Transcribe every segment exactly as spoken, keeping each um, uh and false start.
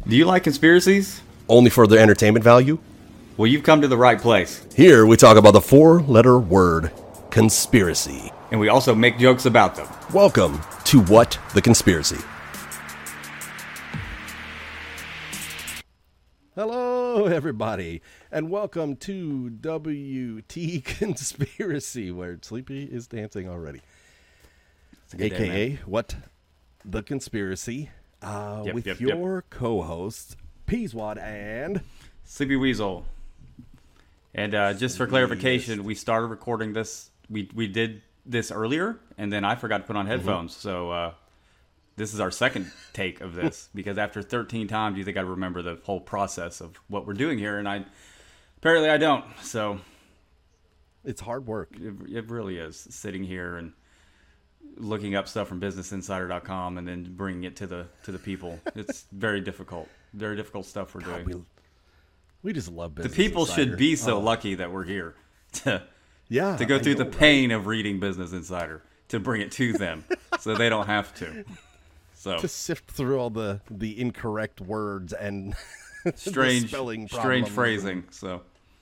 Do you like conspiracies? Only for their entertainment value? Well, you've come to the right place. Here we talk about the four-letter word, conspiracy. And we also make jokes about them. Welcome to What the Conspiracy. Hello, everybody, and welcome to W T Conspiracy, where Sleepy is dancing already. A K A day, What the Conspiracy, uh, yep, with yep, your yep. co-hosts, Peaswad and... Sleepy Weasel. And uh, just for clarification, we started recording this. We we did this earlier, and then I forgot to put on headphones. Mm-hmm. So uh, this is our second take of this, because after thirteen times, you think I remember the whole process of what we're doing here, and I apparently I don't. So it's hard work. It, it really is, sitting here and looking up stuff from business insider dot com and then bringing it to the to the people. It's very difficult. Very difficult stuff we're God, doing. We, we just love business. The people Insider. should be so oh. lucky that we're here to yeah, to go I through know, the pain right? of reading Business Insider to bring it to them, so they don't have to. So to sift through all the, the incorrect words and strange spelling strange phrasing. So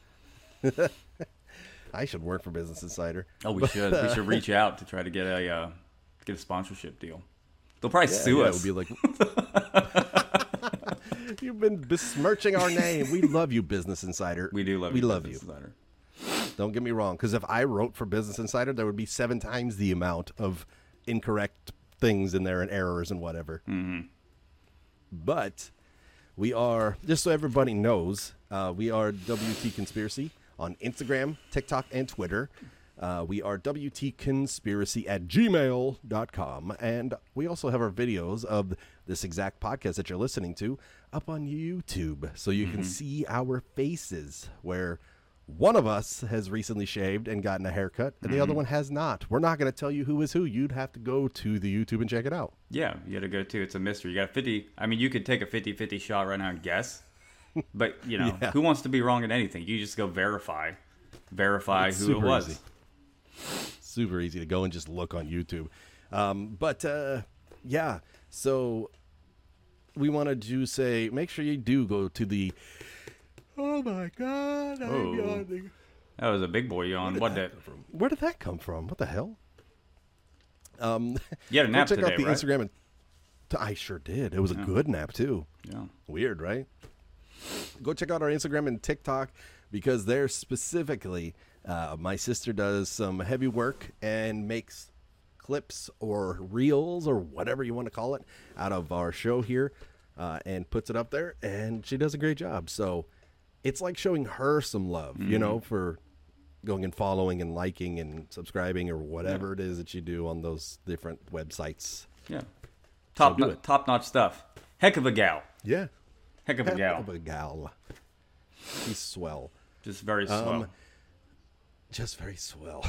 I should work for Business Insider. Oh, we should. We should reach out to try to get a uh, get a sponsorship deal. They'll probably yeah, sue yeah, us. It would be like. You've been besmirching our name. We love you, Business Insider. We do love we you, love Business you. Insider. Don't get me wrong, because if I wrote for Business Insider, there would be seven times the amount of incorrect things in there and errors and whatever. Mm-hmm. But we are, just so everybody knows, uh, we are W T Conspiracy on Instagram, TikTok, and Twitter. Uh, we are W T Conspiracy at gmail dot com. And we also have our videos of this exact podcast that you're listening to up on YouTube. So you mm-hmm. can see our faces, where one of us has recently shaved and gotten a haircut, and mm-hmm. the other one has not. We're not going to tell you who is who. You'd have to go to the YouTube and check it out. Yeah, you got to go to. It's a mystery. You got fifty. I mean, you could take a fifty-fifty shot right now and guess. But, you know, yeah. who wants to be wrong in anything? You just go verify. Verify it's who it was. Easy. Super easy to go and just look on YouTube. Um, but, uh, yeah, so we wanted to say, make sure you do go to the... Oh, my God, I'm oh, yawning. That was a big boy yawn. What did that come from? Where did that come from? What the hell? Um, you had a nap check today, out the right? Instagram. And t- I sure did. It was a yeah. good nap, too. Yeah. Weird, right? Go check out our Instagram and TikTok, because there specifically, uh, my sister does some heavy work and makes clips or reels or whatever you want to call it out of our show here, uh, and puts it up there, and she does a great job. So it's like showing her some love, mm-hmm. you know, for going and following and liking and subscribing or whatever yeah. it is that you do on those different websites. Yeah. Top so no- top notch stuff. Heck of a gal. Yeah. Heck of a Heck gal. of a gal. He's swell. Just very swell. Um, just very swell.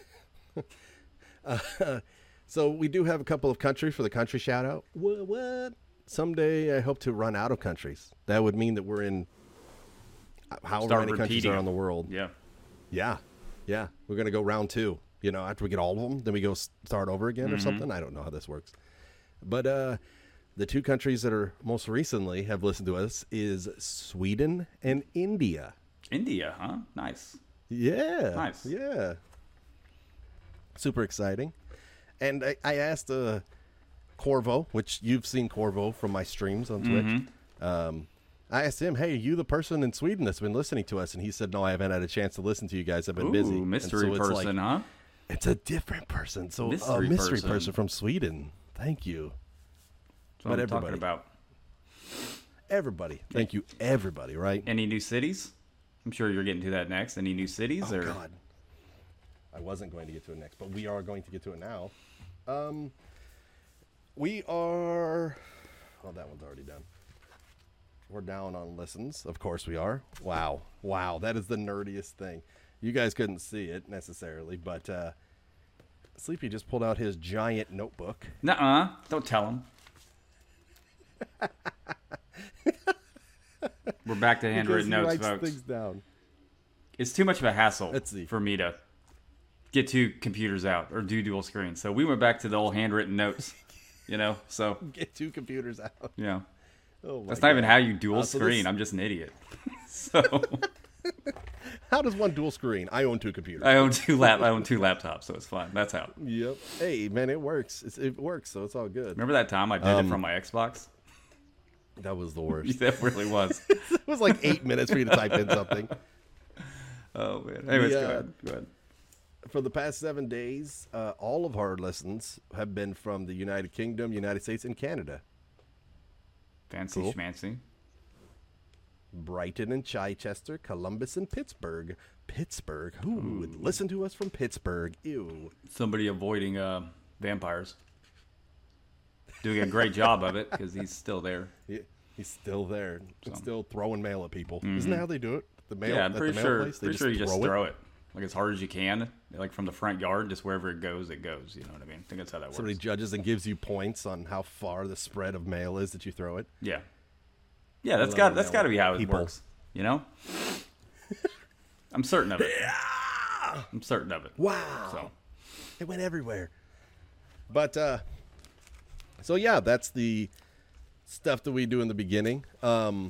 uh, so we do have a couple of countries for the country shout out. What, what? Someday I hope to run out of countries. That would mean that we're in however Start many repeating. countries are around the world. Yeah. Yeah. Yeah. We're going to go round two. You know, after we get all of them, then we go start over again mm-hmm. or something. I don't know how this works. But uh, the two countries that are most recently have listened to us is Sweden and India. India, huh? Nice. Yeah. Nice. Yeah. Super exciting. And I, I asked uh, Corvo, which you've seen Corvo from my streams on Twitch. Mm-hmm. Um, I asked him, hey, are you the person in Sweden that's been listening to us? And he said, no, I haven't had a chance to listen to you guys. I've been Ooh, busy. mystery so person, like, huh? It's a different person. So mystery a mystery person. person from Sweden. Thank you. That's what but I'm everybody, talking about. Everybody. Thank you, everybody, right? Any new cities? I'm sure you're getting to that next. Any new cities? Oh, or? God. I wasn't going to get to it next, but we are going to get to it now. Um, we are... Oh, that one's already done. We're down on listens. Of course we are. Wow. Wow. That is the nerdiest thing. You guys couldn't see it necessarily, but uh, Sleepy just pulled out his giant notebook. Nuh-uh. Don't tell him. We're back to handwritten notes, writes folks. Things down. It's too much of a hassle Let's see. for me to get two computers out or do dual screen. So we went back to the old handwritten notes, you know, so. Get two computers out. Yeah. Oh my That's not even God. how you dual Uh, so screen. this- I'm just an idiot. So How does one dual screen? I own two computers. I own two lap. I own two laptops, so it's fine. That's how. Yep. Hey, man, it works. It's, it works, so it's all good. Remember that time I did Um, it from my Xbox? That was the worst. That really was. It was like eight minutes for you to type in something. Oh man. Anyways, The, go uh, ahead. Go ahead. For the past seven days, uh, all of our lessons have been from the United Kingdom, United States, and Canada. Fancy cool. schmancy. Brighton and Chichester, Columbus and Pittsburgh. Pittsburgh. Who would listen to us from Pittsburgh? Ew. Somebody avoiding uh, vampires. Doing a great job of it because he's still there. He, he's still there. And still throwing mail at people. Isn't that how they do it? The mail, Yeah, I'm at pretty the mail sure. place, they Pretty sure you just throw throw it. it like as hard as you can, like from the front yard, just wherever it goes, it goes. You know what I mean? I think that's how that works. Somebody judges and gives you points on how far the spread of mail is that you throw it. Yeah, yeah. That's love got the that's mail got to be how it people. works. You know? I'm certain of it. I'm certain of it. Wow. So It went everywhere. But, uh, so yeah, that's the stuff that we do in the beginning. Um,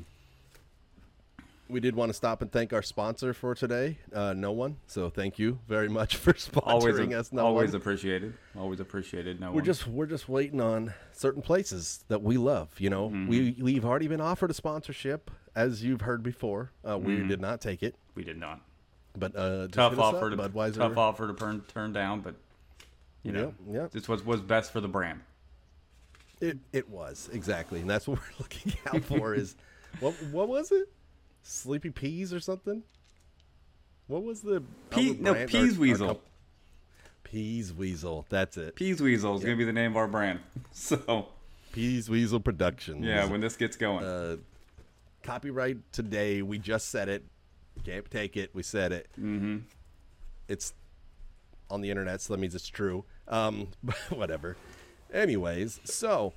we did want to stop and thank our sponsor for today, uh, No One. So thank you very much for sponsoring always, us, No always One. appreciated. Always appreciated. No We're one. just we're just waiting on certain places that we love. You know, Mm-hmm. we we've already been offered a sponsorship, as you've heard before. Uh, we Mm-hmm. did not take it, we did not. but uh, just Tough hit us offer up, to Budweiser. tough offer to turn turn down, but you know, Yep, yep. it's what was best for the brand. It it was exactly, and that's what we're looking out for. Is what what was it? Sleepy Peas or something? What was the Pea, our no, brand- Peas our- our Weasel. comp- Peas Weasel. That's it. Peas Weasel is gonna be the name of our brand. So Peas Weasel Productions. yeah, when this gets going, uh, copyright today. We just said it. Can't take it. We said it. Mm-hmm. It's on the internet, so that means it's true. Um, whatever. Anyways, so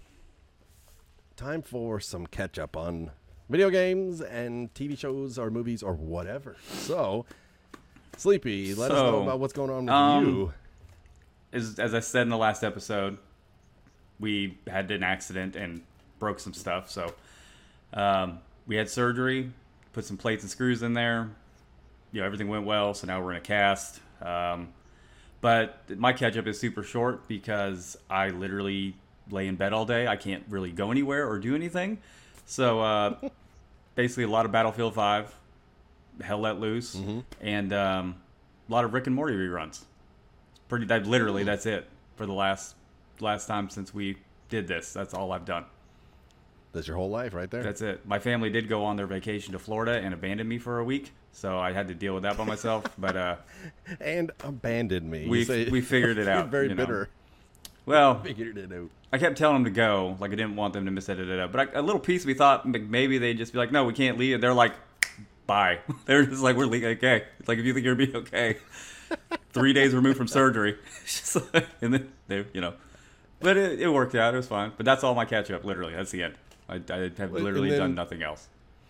time for some catch up on video games and T V shows or movies or whatever. So, Sleepy, let us know So, about what's going on with um, you. as as I said in the last episode, we had an accident and broke some stuff. So um, we had surgery, put some plates and screws in there. You know, everything went well. So now we're in a cast. Um, but my catch up is super short because I literally lay in bed all day. I can't really go anywhere or do anything. So uh, basically, a lot of Battlefield five, Hell Let Loose, Mm-hmm. and um, a lot of Rick and Morty reruns. Pretty that literally that's it for the last last time since we did this. That's all I've done. That's your whole life right there. That's it. My family did go on their vacation to Florida and abandoned me for a week, so I had to deal with that by myself. But uh, and abandoned me. You we say- we figured it You're out. very you know. bitter. Well, Figured it out. I kept telling them to go, like I didn't want them to miss it. But I, a little piece of me thought like, maybe they'd just be like, "No, we can't leave." They're like, "Bye." They're just like, "We're leaving." Okay. It's like if you think you're gonna be okay. Three days removed from surgery, It's just like- and then they, you know, but it, it worked out. It was fine. But that's all my catch up. Literally, that's the end. I, I have Wait, literally and then- done nothing else.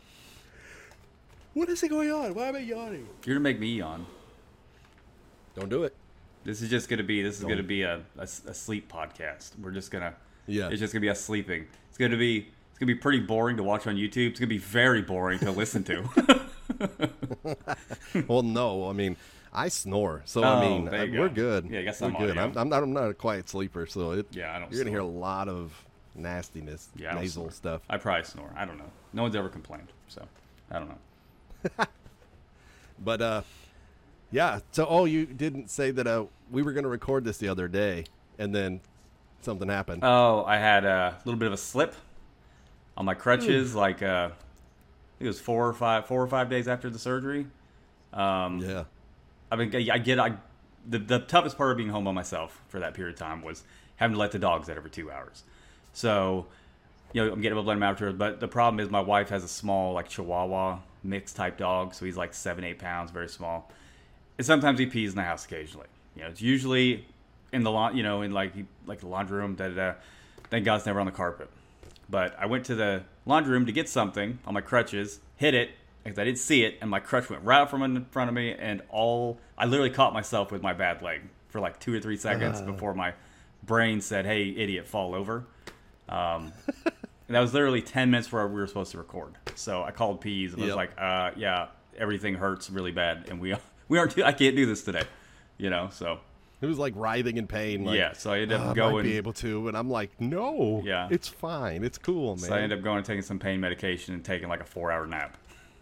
What is it going on? Why am I yawning? You're gonna make me yawn. Don't do it. This is just gonna be. This is Don't. gonna be a, a, a sleep podcast. We're just gonna. Yeah. It's just gonna be us sleeping. It's gonna be. It's gonna be pretty boring to watch on YouTube. It's gonna be very boring to listen to. Well, no. I mean, I snore, so Oh, I mean, there you uh, we're go. good. Yeah, I guess we're I'm good. audio. I'm, I'm not. I'm not a quiet sleeper, so it, Yeah, I don't You're gonna hear a snore. lot of nastiness, Yeah, I don't nasal snore. stuff. I probably snore. I don't know. No one's ever complained, so I don't know. But uh, yeah. So, oh, you didn't say that. Uh, we were gonna record this the other day, and then something happened. Oh, I had a little bit of a slip on my crutches. Like, uh, I think it was four or five, four or five days after the surgery. Um, yeah. I mean, I get, I, the the toughest part of being home by myself for that period of time was having to let the dogs out every two hours. So, you know, I'm getting able to let them out after, but the problem is my wife has a small, like, Chihuahua mixed type dog, so he's like seven, eight pounds, very small. And sometimes he pees in the house occasionally. You know, it's usually in the lawn, you know, in like like the laundry room. Da, da, da. Thank God it's never on the carpet. But I went to the laundry room to get something on my crutches, hit it, because I didn't see it, and my crutch went right out from in front of me, and all I literally caught myself with my bad leg for like two or three seconds Uh. before my brain said, "Hey, idiot, fall over." Um, And that was literally ten minutes before we were supposed to record. So I called Peas and Yep. was like, uh, yeah, everything hurts really bad. And we we aren't, I can't do this today. You know, so. It was like writhing in pain. Like, yeah, so I ended "Oh, up I going. might be able to, and I'm like, no, Yeah. it's fine, it's cool, man. So I ended up going and taking some pain medication and taking like a four hour nap.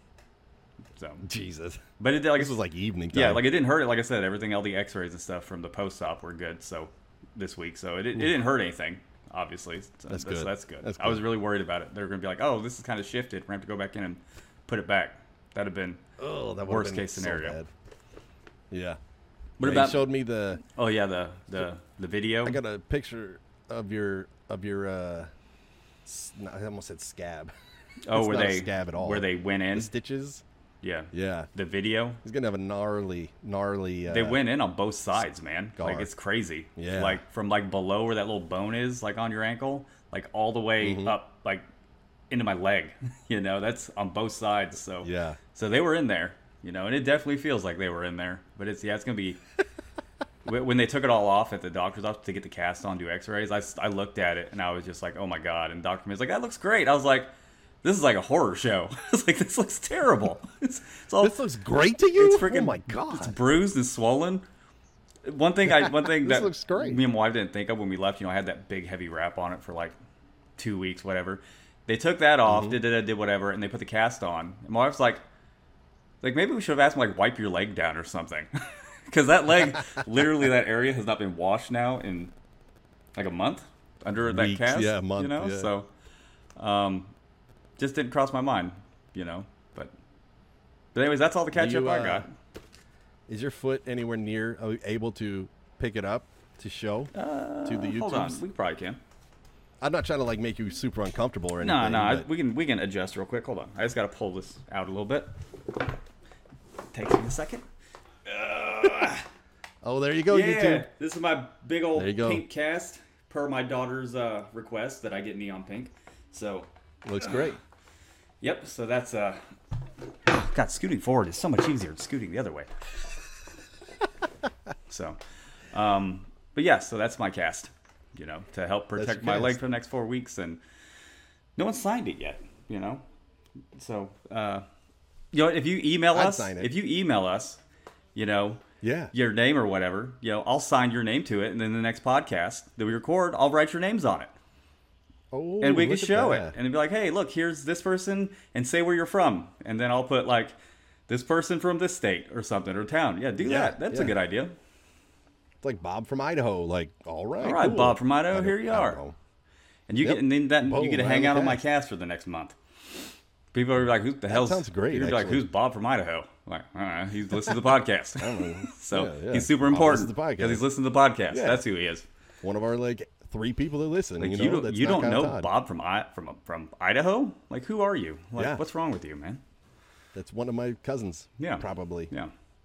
So, Jesus, but it did like this was like evening time. yeah, like it didn't hurt. Like I said, everything, all the X-rays and stuff from the post-op were good. So this week, so it, it didn't hurt anything. Obviously, so That's that's good. That's good. That's I was good. really worried about it. They were going to be like, "Oh, this is kind of shifted. We're going to have to go back in and put it back." That'd have been oh, that would've worst been case so scenario. bad. Yeah. What Yeah, about? you showed me the. Oh yeah, the the the video. I got a picture of your of your. uh s- no, I almost said scab. oh, it's where not a they scab at all. where they went in. The stitches. Yeah, Yeah, the video. he's gonna have a gnarly, gnarly. Uh, They went in on both sides, man. scar. Like it's crazy. Yeah. Like from like below where that little bone is, like on your ankle, like all the way Mhm. up, like into my leg. You know, that's on both sides. So Yeah. So they were in there. You know, and it definitely feels like they were in there. But it's yeah, it's gonna be. Wh- When they took it all off at the doctor's office to get the cast on, do X-rays, I, s- I looked at it and I was just like, oh my god. And Doctor was like, that looks great. I was like, this is like a horror show. I was like, this looks terrible. It's, it's all This looks great to you. it's freaking. Oh my god. It's bruised and swollen. One thing I one thing This that looks great. me and my wife didn't think of when we left. You know, I had that big heavy wrap on it for like two weeks, whatever. They took that off, Mm-hmm. did, did did whatever, and they put the cast on. And my wife's like, like maybe we should have asked them like wipe your leg down or something, because that leg, literally that area has not been washed now in like a month under that Weeks, cast. yeah, a month, You know, yeah. so um, just didn't cross my mind. You know, but but anyways, that's all the catch you, up I uh, got. Is your foot anywhere near uh, able to pick it up to show Uh, to the YouTubes? Hold on, we probably can. I'm not trying to like make you super uncomfortable or anything. No, no, I, but- we can we can adjust real quick. Hold on, I just got to pull this out a little bit. Takes me a second. Oh, there you go, yeah, YouTube. this is my big old There you go. pink cast per my daughter's uh, request that I get neon pink. So, Looks great. yep. So that's uh. God, scooting forward is so much easier than scooting the other way. so, um, but yeah, so that's my cast. You know, to help That's protect your my leg cast. for the next four weeks, and no one signed it yet. You know, so uh, you know, if you email I'd us, sign it. if you email us, you know, Yeah. your name or whatever, you know, I'll sign your name to it, and then the next podcast that we record, I'll write your names on it, Oh, and we can look at show it, that. and be like, hey, look, here's this person, and say where you're from, and then I'll put like this person from this state or something or town. Yeah, do Yeah, that. That's a yeah. good idea. It's like Bob from Idaho. Like, all right. All right, cool. Bob from Idaho, I don't- here you I don't are. know. And you Yep. get, and then that Boom, you get to right hang on out the on my cast. cast for the next month. People are like, "Who the hell's?" sounds great, You're like, actually. "Who's Bob from Idaho?" I'm like, all right, he's listening to the podcast. don't know. so Yeah, yeah. he's super Bob important listens to the podcast. because he's listening to the podcast. Yeah. That's who he is. One of our like three people that listen. Like you you, know, don't that's you not don't Kyle know Todd. Bob from I from from Idaho? Like who are you? Like Yeah. what's wrong with you, man? That's one of my cousins. Yeah. Probably. Yeah.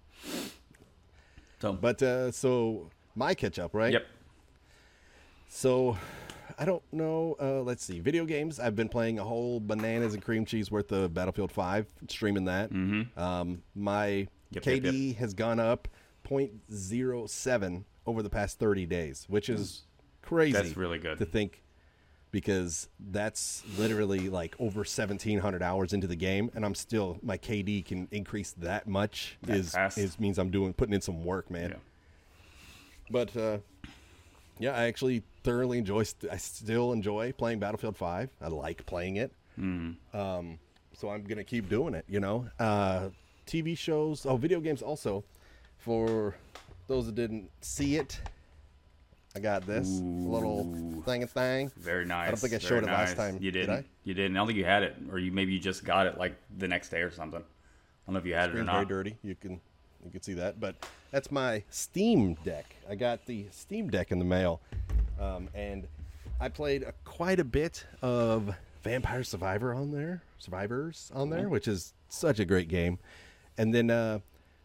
So But uh, so my catch up, right? yep. So I don't know. Uh, let's see. Video games. I've been playing a whole bananas and cream cheese worth of Battlefield five, streaming that. Mm-hmm. Um, my Yep, K yep, D has gone up zero point zero seven over the past thirty days, which is crazy. That's really good. to think, because that's literally like over seventeen hundred hours into the game, and I'm still my K D can increase that much. That is fast? is means I'm doing putting in some work, man. Yeah. But uh, yeah, I actually thoroughly enjoy. St- I still enjoy playing Battlefield five. I like playing it. Mm. Um, so I'm gonna keep doing it. You know, uh, T V shows. Oh, video games also. For those that didn't see it, I got this little thing and thing. Very nice. I don't think I very showed it last nice. time. You Did didn't. I? You didn't. I don't think you had it, or you maybe you just got it like the next day or something. I don't know if you had it or Screen's not. very dirty. You can you can see that, but that's my Steam Deck. I got the Steam Deck in the mail, um, and I played a, quite a bit of Vampire Survivor on there, Survivors on there, which is such a great game. And then uh,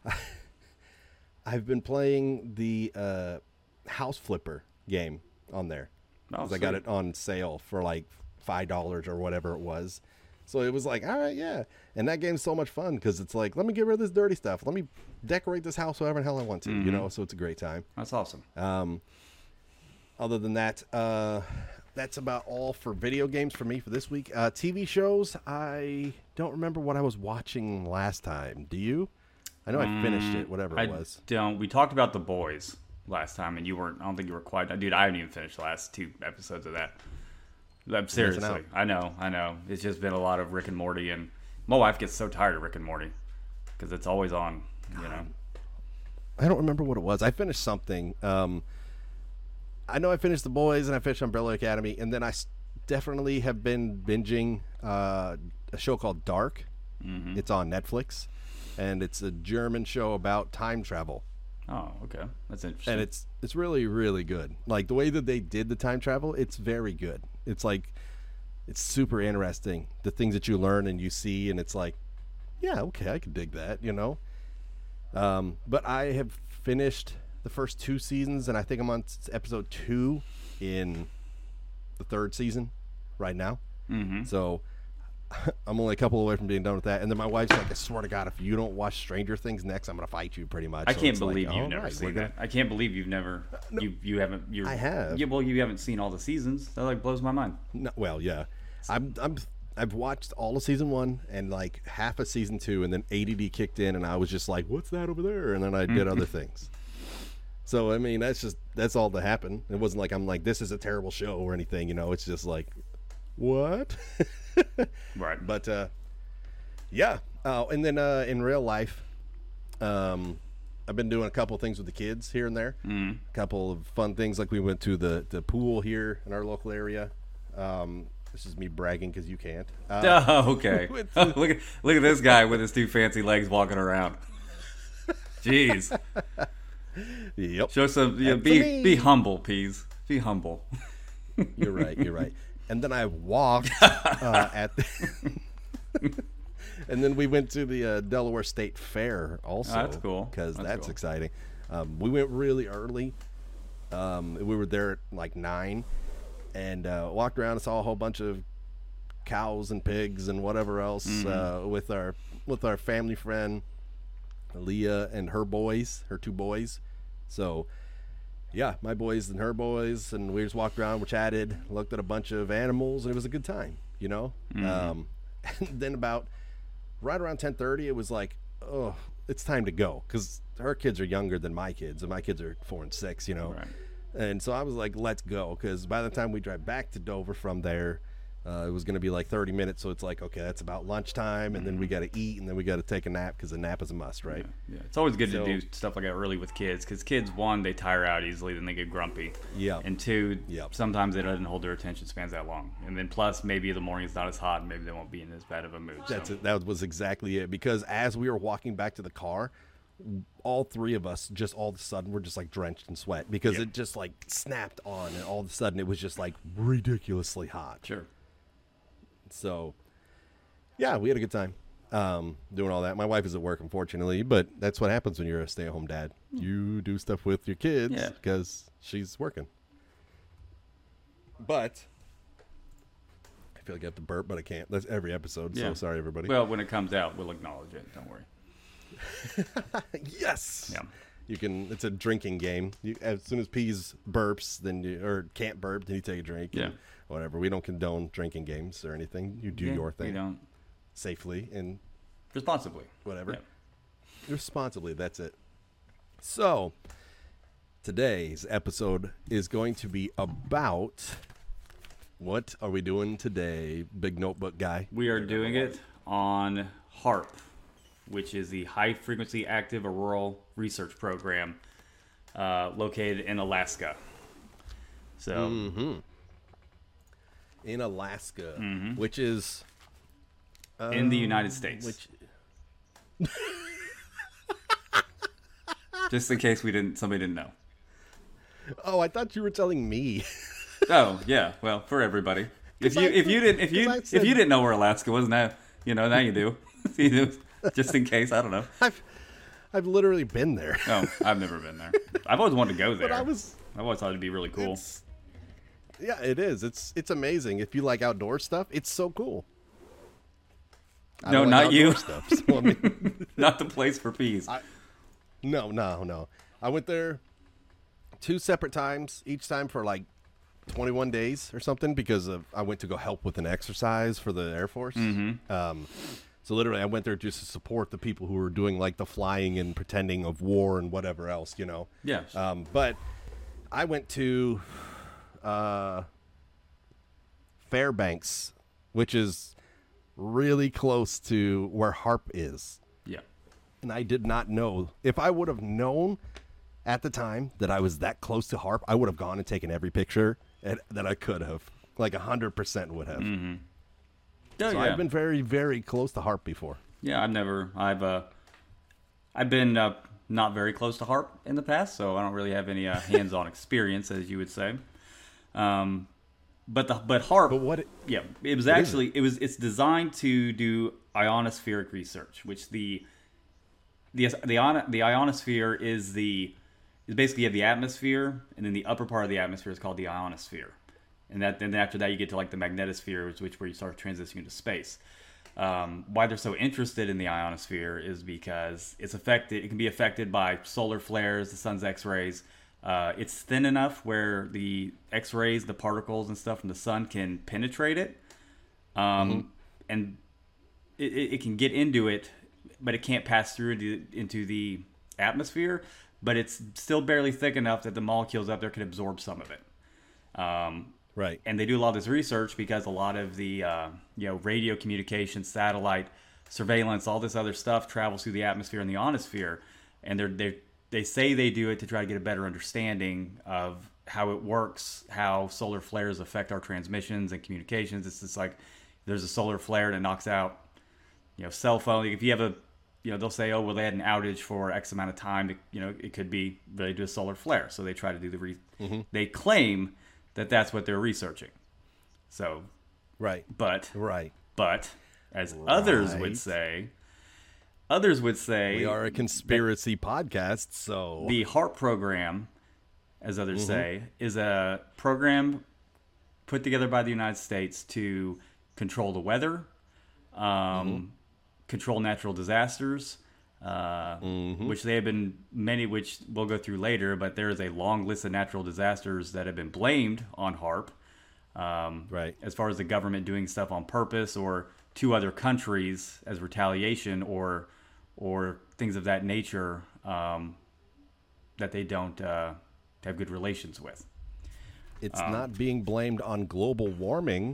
I've been playing the uh, House Flipper game on there. Oh, 'Cause I got sweet. it on sale for like five dollars or whatever it was. So it was like, all right, yeah. And that game's so much fun because it's like, let me get rid of this dirty stuff. Let me decorate this house however the hell I want to, you know? So it's a great time. That's awesome. Um, other than that, uh, that's about all for video games for me for this week. Uh, T V shows, I don't remember what I was watching last time. Do you? I know I finished it, whatever I it was. don't. We talked about The Boys last time, and you weren't. I don't think you were quite. Dude, I haven't even finished the last two episodes of that. I'm seriously. I know. I know. It's just been a lot of Rick and Morty, and my wife gets so tired of Rick and Morty because it's always on. You know. I don't remember what it was. I finished something. Um, I know I finished The Boys and I finished Umbrella Academy, and then I s- definitely have been binging uh, a show called Dark. Mm-hmm. It's on Netflix, and it's a German show about time travel. Oh, okay, that's interesting. And it's it's really really good. Like the way that they did the time travel, it's very good. It's like it's super interesting. The things that you learn and you see, and it's like, yeah, okay, I can dig that, you know. Um, but I have finished the first two seasons, and I think I'm on episode two in the third season right now. Mm-hmm. So I'm only a couple away from being done with that. And then my wife's like, I swear to God, if you don't watch Stranger Things next, I'm going to fight you pretty much. I so can't it's believe like, you've all never right, seen we're that. gonna- I can't believe you've never, No. you you haven't. You're, I have. Yeah, well, you haven't seen all the seasons. That like blows my mind. No, well, yeah. I'm, I'm, I've watched all of season one and like half of season two, and then A D D kicked in, and I was just like, what's that over there? And then I did other things. So, I mean, that's just, that's all that happened. It wasn't like I'm like, this is a terrible show or anything, you know. It's just like, what? Right. But, uh, yeah. Oh, and then uh, in real life, um, I've been doing a couple of things with the kids here and there. Mm. A couple of fun things, like we went to the, the pool here in our local area. Um, this is me bragging because you can't. Uh, Oh, okay. With- Oh, look at look at this guy with his two fancy legs walking around. Jeez. Yep. Show some. You know, And be for me- be humble, Peas. Be humble. You're right. You're right. And then I walked uh, at the and then we went to the uh, Delaware State Fair also. Oh, that's cool. Because That's that's, cool. exciting. Um, we went really early. Um, we were there at like nine, and uh, walked around and saw a whole bunch of cows and pigs and whatever else uh, with our with our family friend Leah and her boys, her two boys. So yeah, my boys and her boys, and we just walked around, we chatted, looked at a bunch of animals, and it was a good time, you know. Mm-hmm. Um, and then about right around ten thirty, it was like, oh, it's time to go, because her kids are younger than my kids, and my kids are four and six, you know. Right. And so I was like, let's go, because by the time we drive back to Dover from there, uh, it was going to be like thirty minutes. So it's like, okay, that's about lunchtime, and then we got to eat, and then we got to take a nap, because a nap is a must, right? Yeah, it's always good So- to do stuff like that early with kids because kids, one, they tire out easily, then they get grumpy. Yeah. And two, Yep. sometimes they don't hold their attention spans that long. And then plus, maybe the morning's not as hot, and maybe they won't be in as bad of a mood. That's so. it. That was exactly it. Because as we were walking back to the car, all three of us just all of a sudden were just like drenched in sweat because Yep. it just like snapped on, and all of a sudden it was just like ridiculously hot. Sure. So, yeah, we had a good time um, doing all that. My wife is at work, unfortunately, but that's what happens when you're a stay-at-home dad. You do stuff with your kids Yeah. because she's working. But I feel like I have to burp, but I can't. That's every episode. Yeah. So sorry, everybody. Well, when it comes out, we'll acknowledge it. Don't worry. Yes. Yeah. You can. It's a drinking game. You, as soon as Peas burps, then you or can't burp, then you take a drink. and Yeah. Whatever. We don't condone drinking games or anything. You do Yeah, your We thing don't. safely and Responsibly. whatever. Yeah. Responsibly. That's it. So today's episode is going to be about what are we doing today, big notebook guy? We are doing it on HARP, which is the High Frequency Active Auroral Research Program uh, located in Alaska. So, Mm-hmm. In Alaska, Mm-hmm. which is in the United States. which Just in case we didn't, somebody didn't know. oh, I thought you were telling me. Oh yeah, well for everybody. If 'Cause you I- if you didn't if 'cause you I if said- you didn't know where Alaska was, now you know now you do. You do. Just in case, I don't know. I've I've literally been there. Oh, I've never been there. I've always wanted to go there. But I was I've always thought it'd be really cool. It's, yeah, it is. It's it's amazing. If you like outdoor stuff, it's so cool. I No, don't not like you. outdoor Stuff, so, I mean, Not the place for peas. I- no, no, no. I went there two separate times. Each time for like twenty-one days or something because of, I went to go help with an exercise for the Air Force. Mm-hmm. Um, so literally, I went there just to support the people who were doing like the flying and pretending of war and whatever else, you know. Yeah. Um, but I went to uh, Fairbanks, which is really close to where HARP is. Yeah. And I did not know. If I would have known at the time that I was that close to HARP, I would have gone and taken every picture and, that I could have. Like one hundred percent would have. Mm-hmm. Oh, So yeah. I've been very, very close to HARP before. Yeah, I've never. I've uh, I've been uh, not very close to HARP in the past, so I don't really have any uh, hands-on experience, as you would say. Um, but the but HARP. But what it, Yeah, it was What is actually it was it's designed to do ionospheric research, which the the the ion, the ionosphere is the is basically you have the atmosphere, and then the upper part of the atmosphere is called the ionosphere, and that then after that you get to like the magnetosphere, which which where you start transitioning into space. Um, why they're so interested in the ionosphere is because it's affected. It can be affected by solar flares, the sun's X-rays. Uh, it's thin enough where the X-rays, the particles and stuff from the sun can penetrate it, um, mm-hmm. and it, it can get into it, but it can't pass through into, into the atmosphere. But it's still barely thick enough that the molecules up there can absorb some of it. Um, right. And they do a lot of this research because a lot of the uh, you know radio communication, satellite surveillance, all this other stuff travels through the atmosphere and the ionosphere, and they're they they say they do it to try to get a better understanding of how it works, how solar flares affect our transmissions and communications. It's just like there's a solar flare and it knocks out you know cell phone. If you have a you know they'll say, oh well, they had an outage for X amount of time. You know it could be related to a solar flare, so they try to do the re- mm-hmm. they claim that that's what they're researching. So, right, but right, but as right. others would say, others would say we are a conspiracy podcast. So the HARP program, as others mm-hmm. say, is a program put together by the United States to control the weather, um, mm-hmm. control natural disasters. Uh, mm-hmm. Which they have been many, which we'll go through later, but there is a long list of natural disasters that have been blamed on HARP. Um, right. As far as the government doing stuff on purpose or to other countries as retaliation or or things of that nature um, that they don't uh, have good relations with. It's um, not being blamed on global warming.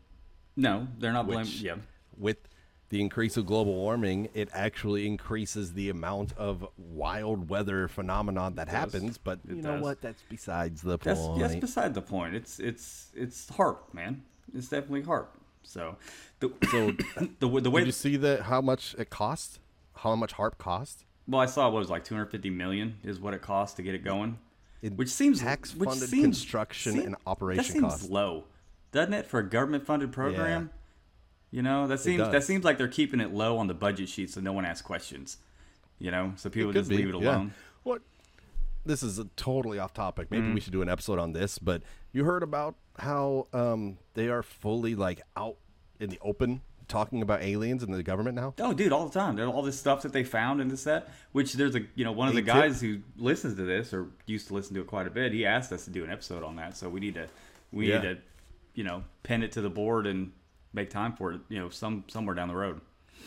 No, they're not which, blamed. Yeah. With the increase of global warming, it actually increases the amount of wild weather phenomenon that happens. But you it know does. what? That's besides the That's, point. that's beside the point. It's it's it's HARP, man. It's definitely HARP. So, the so the the way did you see that? How much it cost? How much HARP cost? Well, I saw what was like two hundred fifty million is what it costs to get it going, It which seems tax-funded which seems, construction seem- and operation that seems costs. low, doesn't it, for a government-funded program? You know, that seems does. that seems like they're keeping it low on the budget sheet so no one asks questions. You know, so people It could just be, leave it yeah. alone. What? This is a totally off topic. Maybe Mm. we should do an episode on this. But you heard about how um, they are fully like out in the open talking about aliens and the government now? Oh, dude, all the time. There's all this stuff that they found and this that. Which there's a you know one of Hey, the guys who listens to this or used to listen to it quite a bit. He asked us to do an episode on that, so we need to we Yeah. need to you know pin it to the board and make time for it. You know, some somewhere down the road.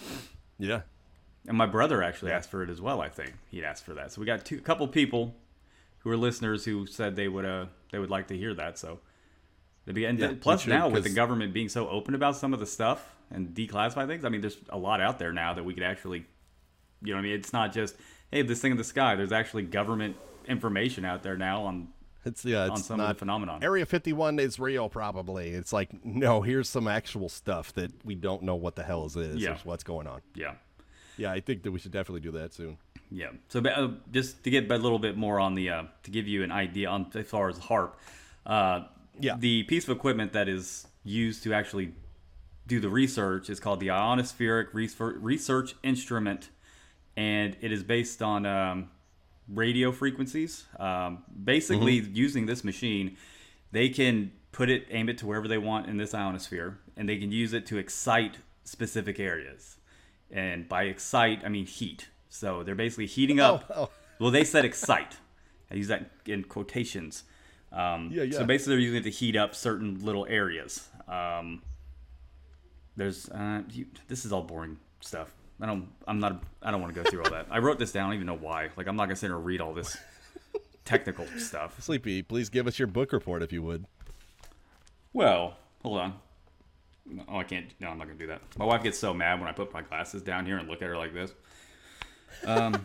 Yeah. And my brother actually asked for it as well. I think he'd asked for that. So we got two, a couple people who are listeners who said they would uh they would like to hear that. So they'd be, and Yeah, then- plus we should, now with the 'cause- government being so open about some of the stuff and declassify things, I mean, there's a lot out there now that we could actually, you know, what I mean, it's not just hey this thing in the sky. There's actually government information out there now on It's yeah, on it's some not of the phenomenon. Area fifty-one is real, probably. It's like no, here's some actual stuff that we don't know what the hell is is Yeah. or what's going on. Yeah. Yeah, I think that we should definitely do that soon. Yeah. So uh, just to get a little bit more on the uh, to give you an idea on as far as HARP, uh, Yeah. the piece of equipment that is used to actually do the research is called the Ionospheric Research Research Instrument, and it is based on um, radio frequencies. Um, basically, Mm-hmm. using this machine, they can put it, aim it to wherever they want in this ionosphere, and they can use it to excite specific areas. And by excite, I mean heat. So they're basically heating up. Oh, oh. Well, they said excite. I use that in quotations. Um, Yeah, yeah. So basically, they're using it to heat up certain little areas. Um, there's uh, you, this is all boring stuff. I don't. I'm not. I don't want to go through all that. I wrote this down. I don't even know why. Like, I'm not gonna sit here and read all this technical stuff. Sleepy, please give us your book report if you would. Well, hold on. Oh, I can't. No, I'm not gonna do that. My wife gets so mad when I put my glasses down here and look at her like this. Um.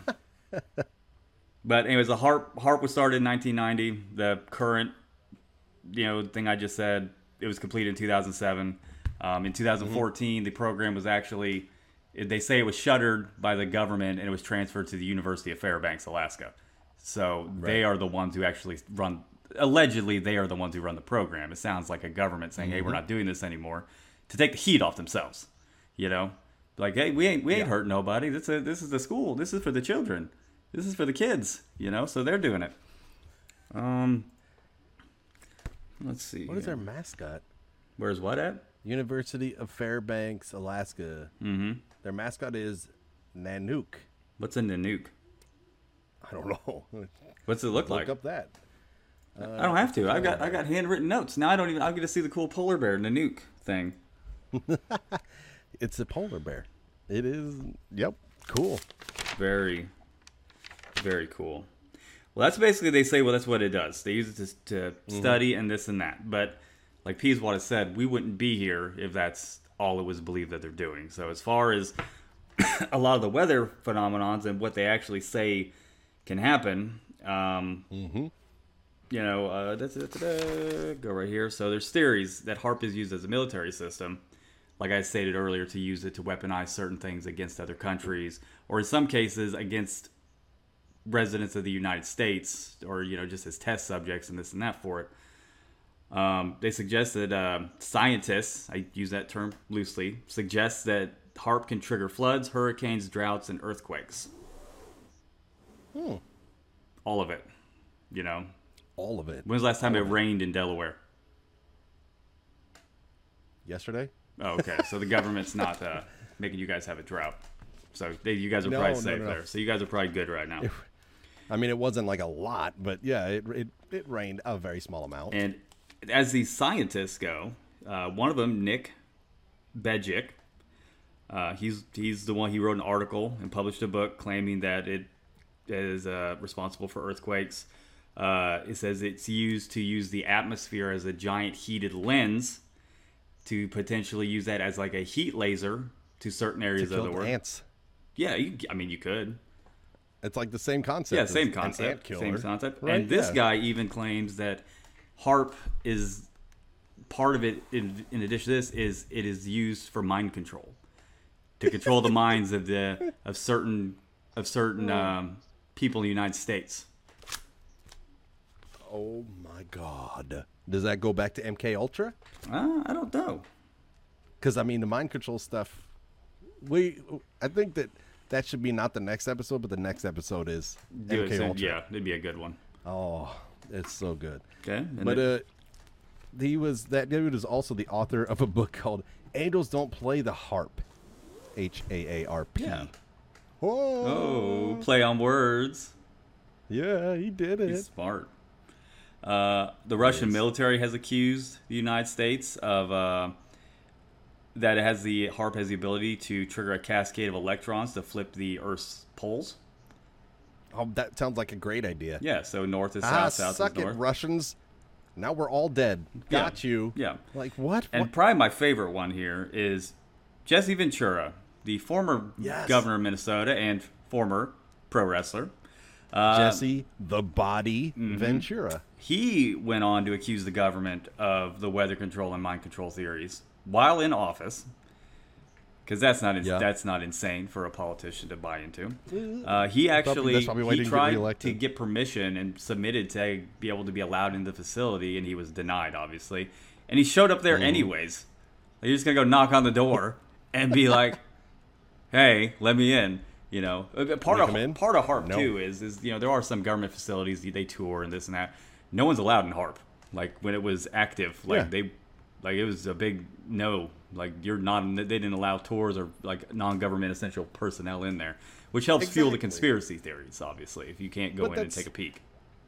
But anyways, the HARP HARP was started in nineteen ninety. The current, you know, thing I just said, it was completed in two thousand seven. Um, in two thousand fourteen, mm-hmm. the program was actually, they say it was shuttered by the government and it was transferred to the University of Fairbanks, Alaska. So right. they are the ones who actually run, allegedly they are the ones who run the program. It sounds like a government saying, mm-hmm. hey, we're not doing this anymore, to take the heat off themselves, you know? Like, hey, we ain't we ain't yeah. hurting nobody. This is, this is the school. This is for the children. This is for the kids, you know? So they're doing it. Um, let's see. What is their mascot? Where's what at? University of Fairbanks, Alaska. Mm-hmm. Their mascot is Nanook. What's a Nanook? I don't know. What's it look, look like? Look up that. Uh, I don't have to. I got I got handwritten notes. Now I don't even. I get to see the cool polar bear Nanook thing. It's a polar bear. It is. Yep. Cool. Very, very cool. Well, that's basically, they say, well, that's what it does. They use it to, to mm-hmm. study and this and that. But like Peaswater said, we wouldn't be here if that's all it was believed that they're doing. So as far as a lot of the weather phenomenons and what they actually say can happen, um, mm-hmm. you know, uh, da, da, da, da, go right here. So there's theories that HARP is used as a military system, like I stated earlier, to use it to weaponize certain things against other countries, or in some cases against residents of the United States, or, you know, just as test subjects and this and that for it. Um, they suggest that uh, scientists, I use that term loosely, suggest that HARP can trigger floods, hurricanes, droughts, and earthquakes. Hmm. All of it, you know. All of it. When's the last time All it rained in Delaware? Yesterday. Oh, okay. So the government's not uh, making you guys have a drought. So they, you guys are no, probably no, safe no. there. So you guys are probably good right now. I mean, it wasn't like a lot, but yeah, it it, it rained a very small amount. And as these scientists go, uh, one of them, Nick Bejic, uh, he's he's the one, he wrote an article and published a book claiming that it is uh, responsible for earthquakes. Uh, it says it's used to use the atmosphere as a giant heated lens to potentially use that as like a heat laser to certain areas to of the world. Ants. Yeah, you, I mean, you could. It's like the same concept. Yeah, same as concept. An ant killer. Same concept. Right? And this yeah. guy even claims that HARP is part of it. In, in addition to this, is it is used for mind control, to control the minds of the of certain of certain um, people in the United States. Oh my God! Does that go back to M K Ultra? Uh, I don't know. Because I mean, the mind control stuff. We, I think that that should be not the next episode, but the next episode is Do M K it, so, Ultra. yeah, it'd be a good one. Oh, it's so good. Okay, and but it, uh, he was that dude is also the author of a book called "Angels Don't Play the Harp," H A A R P. Yeah. Oh, oh, play on words. Yeah, he did it. He's smart. Uh, the Russian military has accused the United States of uh, that it has the HARP has the ability to trigger a cascade of electrons to flip the Earth's poles. Oh, that sounds like a great idea. Yeah, so north is south, ah, south suck is north. it, Russians. Now we're all dead. Got yeah. you. Yeah. Like what? And what? probably my favorite one here is Jesse Ventura, the former yes. governor of Minnesota and former pro wrestler. Uh, Jesse the Body mm-hmm. Ventura. He went on to accuse the government of the weather control and mind control theories while in office, because that's not in, yeah. that's not insane for a politician to buy into. Uh, he actually probably, he tried get to get permission and submitted to be able to be allowed in the facility, and he was denied, obviously. And he showed up there mm. anyways. Like, you're just gonna go knock on the door and be like, "Hey, let me in." You know, part of part of HARP no. too is is you know there are some government facilities they tour and this and that. No one's allowed in HARP. Like when it was active, like yeah. they, like it was a big no. Like you're not. They didn't allow tours or like non-government essential personnel in there, which helps exactly. fuel the conspiracy theories. Obviously, if you can't go but in and take a peek.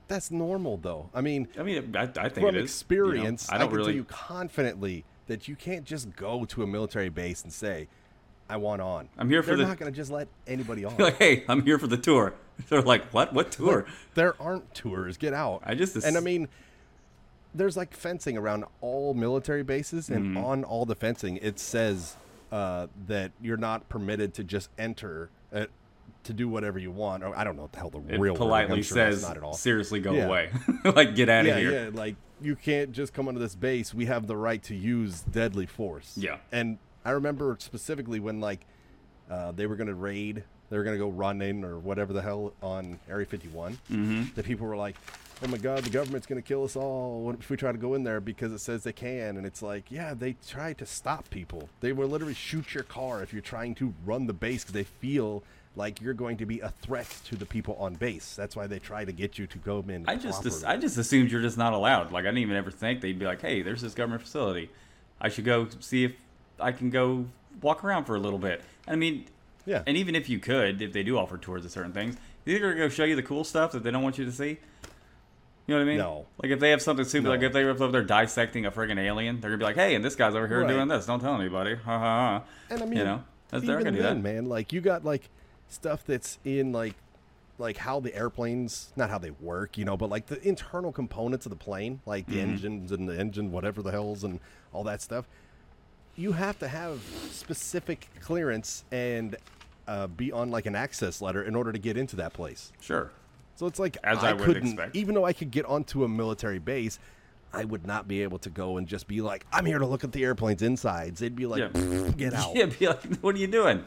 that's normal, though. I mean, I mean, I, I think from it is. experience, You know, I I, don't can really. tell you confidently that you can't just go to a military base and say, "I want on." I'm here for They're the- not going to just let anybody on. Like, hey, I'm here for the tour. They're like, what? What tour? There aren't tours. Get out. I just- and I mean, there's like fencing around all military bases, and Mm-hmm. on all the fencing, it says uh, that you're not permitted to just enter uh, to do whatever you want. Or I don't know what the hell the It real word. politely I'm sure that's says, not at all. seriously, go Yeah. away. Like, get out Yeah, of here. yeah. Like you can't just come onto this base. We have the right to use deadly force. Yeah. And I remember specifically when like uh, they were going to raid, they were going to go running or whatever the hell on Area fifty-one. Mm-hmm. The people were like, "Oh my God, the government's going to kill us all if we try to go in there because it says they can." And it's like, yeah, they try to stop people. They will literally shoot your car if you're trying to run the base because they feel like you're going to be a threat to the people on base. That's why they try to get you to go in. I just properly. I just assumed you're just not allowed. Like, I didn't even ever think they'd be like, hey, there's this government facility. I should go see if I can go walk around for a little bit. I mean, Yeah. and even if you could, if they do offer tours of certain things, you think they're going to show you the cool stuff that they don't want you to see? You know what I mean? No. Like, if they have something stupid, No. like if they if they're dissecting a friggin' alien, they're going to be like, hey, and this guy's over here Right. doing this. Don't tell anybody. Ha ha ha. And I mean, you know, that's, they're even going to do then, that. man, like you got like stuff that's in like like how the airplanes, not how they work, you know, but like the internal components of the plane, like the Mm-hmm. engines and the engine, whatever the hell's and all that stuff. You have to have specific clearance and uh, be on like an access letter in order to get into that place. Sure. So it's like As I would couldn't, expect. even though I could get onto a military base, I would not be able to go and just be like, "I'm here to look at the airplane's insides." They'd be like, Yeah. "Pfft, "Get out!" Yeah, be like, what are you doing?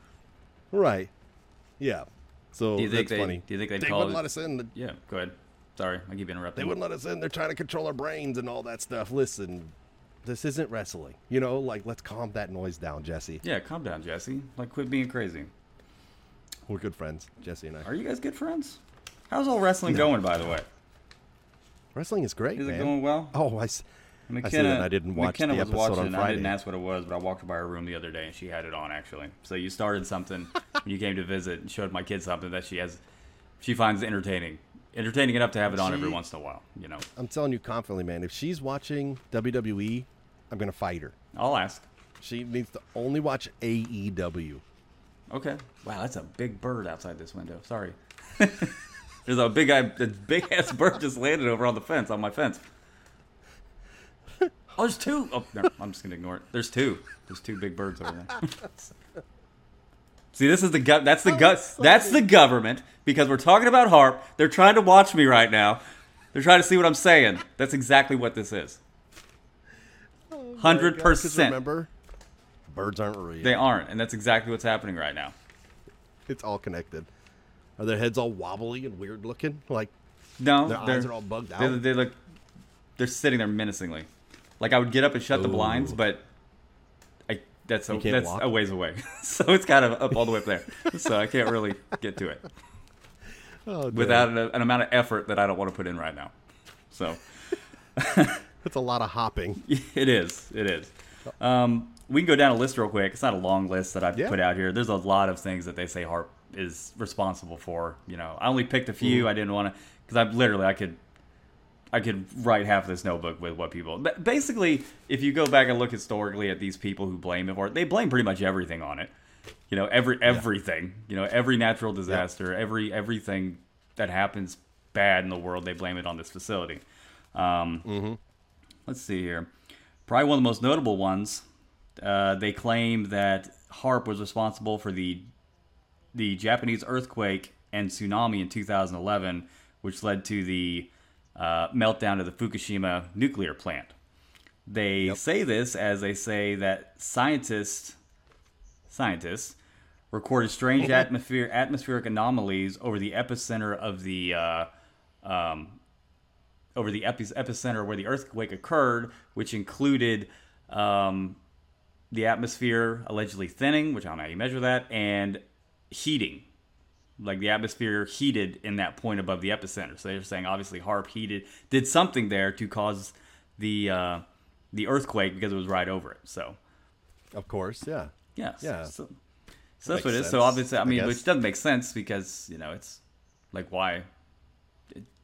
Right. Yeah. So Do you think that's they- funny. do you think they'd they call wouldn't it- let us in? Yeah, go ahead. Sorry, I keep interrupting. They wouldn't let us in. They're trying to control our brains and all that stuff. Listen, this isn't wrestling. You know, like let's calm that noise down, Jesse. Yeah, calm down, Jesse. Like, quit being crazy. We're good friends, Jesse and I. Are you guys good friends? How's all wrestling going, by the way? Wrestling is great, Is man. it going well? Oh, I. s- McKenna, I see that. I didn't watch McKenna the was episode watching, on and I Friday. didn't ask what it was, but I walked by her room the other day, and she had it on, actually. So you started something when you came to visit and showed my kid something that she has, she finds entertaining. Entertaining enough to have it on every She- once in a while, you know. I'm telling you confidently, man. If she's watching W W E, I'm gonna fight her. I'll ask. She needs to only watch A E W. Okay. Wow, that's a big bird outside this window. Sorry. There's a big guy, a big ass bird just landed over on the fence, on my fence. Oh, there's two. Oh, no, I'm just gonna ignore it. There's two. There's two big birds over there. See, this is the gov. That's the gov. That's the government because we're talking about HAARP. They're trying to watch me right now. They're trying to see what I'm saying. That's exactly what this is. Hundred Because percent. remember, birds aren't real. They aren't, and that's exactly what's happening right now. It's all connected. Are their heads all wobbly and weird looking? Like No, their they're- eyes are all bugged out. They, they look. They're sitting there menacingly. Like I would get up and shut the blinds, Ooh. but I that's a, You can't that's walk? a ways away. So it's kind of up all the way up there. So I can't really get to it Oh, damn. without an, an amount of effort that I don't want to put in right now. So That's a lot of hopping. it is. It is. Um, we can go down a list real quick. It's not a long list that I've Yeah. put out here. There's a lot of things that they say HAARP is responsible for. You know, I only picked a few. Mhm. I didn't want to because I literally I could I could write half this notebook with what people. But basically, if you go back and look historically at these people who blame it for it, they blame pretty much everything on it. You know, every everything. You know, every natural disaster, every everything that happens bad in the world, they blame it on this facility. Um, Mm-hmm. Let's see here. Probably one of the most notable ones. Uh, they claim that HAARP was responsible for the the Japanese earthquake and tsunami in two thousand eleven, which led to the uh, meltdown of the Fukushima nuclear plant. They Yep. say this as they say that scientists scientists recorded strange atmosphere atmospheric anomalies over the epicenter of the uh, um, over the epi- epicenter where the earthquake occurred, which included um, the atmosphere allegedly thinning, which I don't know how you measure that, and heating. Like the atmosphere heated in that point above the epicenter. So they're saying obviously HAARP heated, did something there to cause the uh, the earthquake because it was right over it. So Of course, yeah. yeah, Yeah. So, so that's Makes what it is. So sense, obviously, I I mean, guess. which doesn't make sense because you know it's like why. It,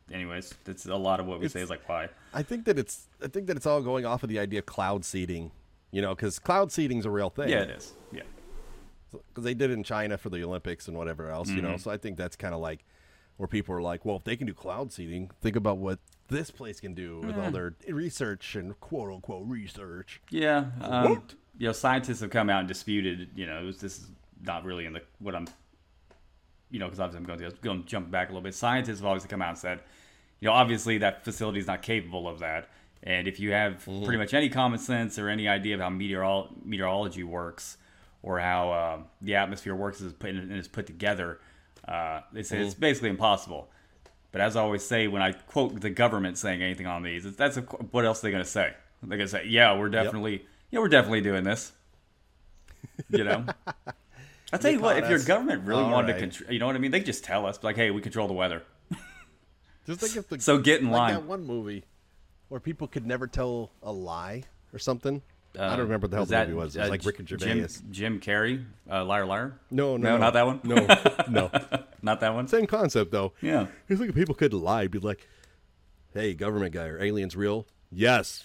anyways, that's a lot of what we It's- say is like why. I think that it's I think that it's all going off of the idea of cloud seeding, you know, because cloud seeding's a real thing. Yeah, it is. Yeah. Because they did it in China for the Olympics and whatever else, you know. So I think that's kind of like where people are like, well, if they can do cloud seeding, think about what this place can do with all their research and quote unquote research. Yeah. Um, What? you know, scientists have come out and disputed, you know, this is not really in the, what I'm, you know, because obviously I'm going to, going to jump back a little bit. Scientists have always come out and said, you know, obviously that facility is not capable of that. And if you have Mm-hmm. pretty much any common sense or any idea of how meteorol- meteorology works or how uh, the atmosphere works is put, and is put together, uh, they say it's basically impossible. But as I always say, when I quote the government saying anything on these, it's, that's a, what else are they going to say? They're going to say, yeah, we're definitely, yeah, we're definitely doing this. You know? I tell you what, if your us. government really All wanted right. to control, you know what I mean? They could just tell us, like, hey, we control the weather. Just think if the So get in like line. that one movie where people could never tell a lie or something. I Uh, don't remember what the hell was the that, movie was. It uh, was like Ricky Jim, Gervais. Jim Carrey, uh, Liar Liar? No, no, No, not that one? No, no. Not that one? Same concept though. Yeah. It's like if people could lie, be like, "Hey, government guy, are aliens real?" Yes.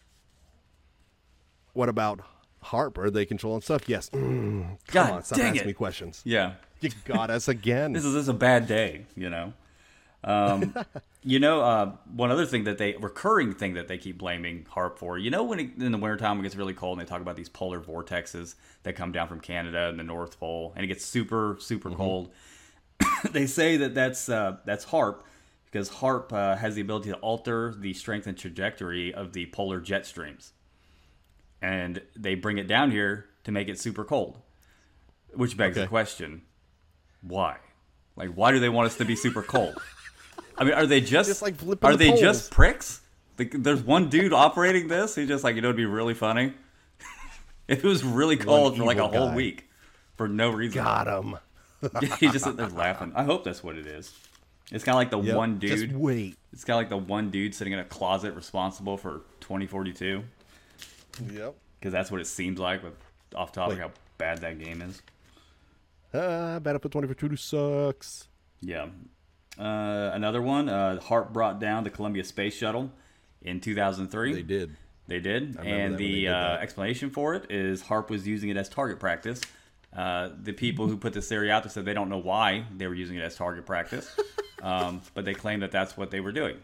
What about HARP? Are they controlling stuff? Yes. Mm, come God on, stop dang asking it. me questions. Yeah. You got us again. This is, this is a bad day, you know? Um, you know, uh, one other thing that they, recurring thing that they keep blaming HARP for, you know, when it, in the wintertime it gets really cold and they talk about these polar vortexes that come down from Canada and the North Pole and it gets super, super cold. They say that that's, uh, that's HARP because HARP uh, has the ability to alter the strength and trajectory of the polar jet streams. And they bring it down here to make it super cold, which begs Okay. the question, why? Like, why do they want us to be super cold? I mean, are they just, Just like flipping are the they poles. just pricks? Like, there's one dude operating this. He's just like, you know, it'd be really funny if it was really cold for like a evil whole guy. week for no reason. Got him. He just sitting there laughing. I hope that's what it is. It's kind of like the Yep, one Just dude. wait. It's kind of like the one dude sitting in a closet responsible for twenty forty-two. Yep. Because that's what it seems like with off topic Wait. how bad that game is. Ah, Battlefield twenty forty-two sucks. Yeah. Uh, another one, uh, HARP brought down the Columbia Space Shuttle in two thousand three. They did. They did. remember And that when they the did uh, that. explanation for it is HARP was using it as target practice. Uh, the people who put this theory out there said they don't know why they were using it as target practice, um, but they claim that that's what they were doing.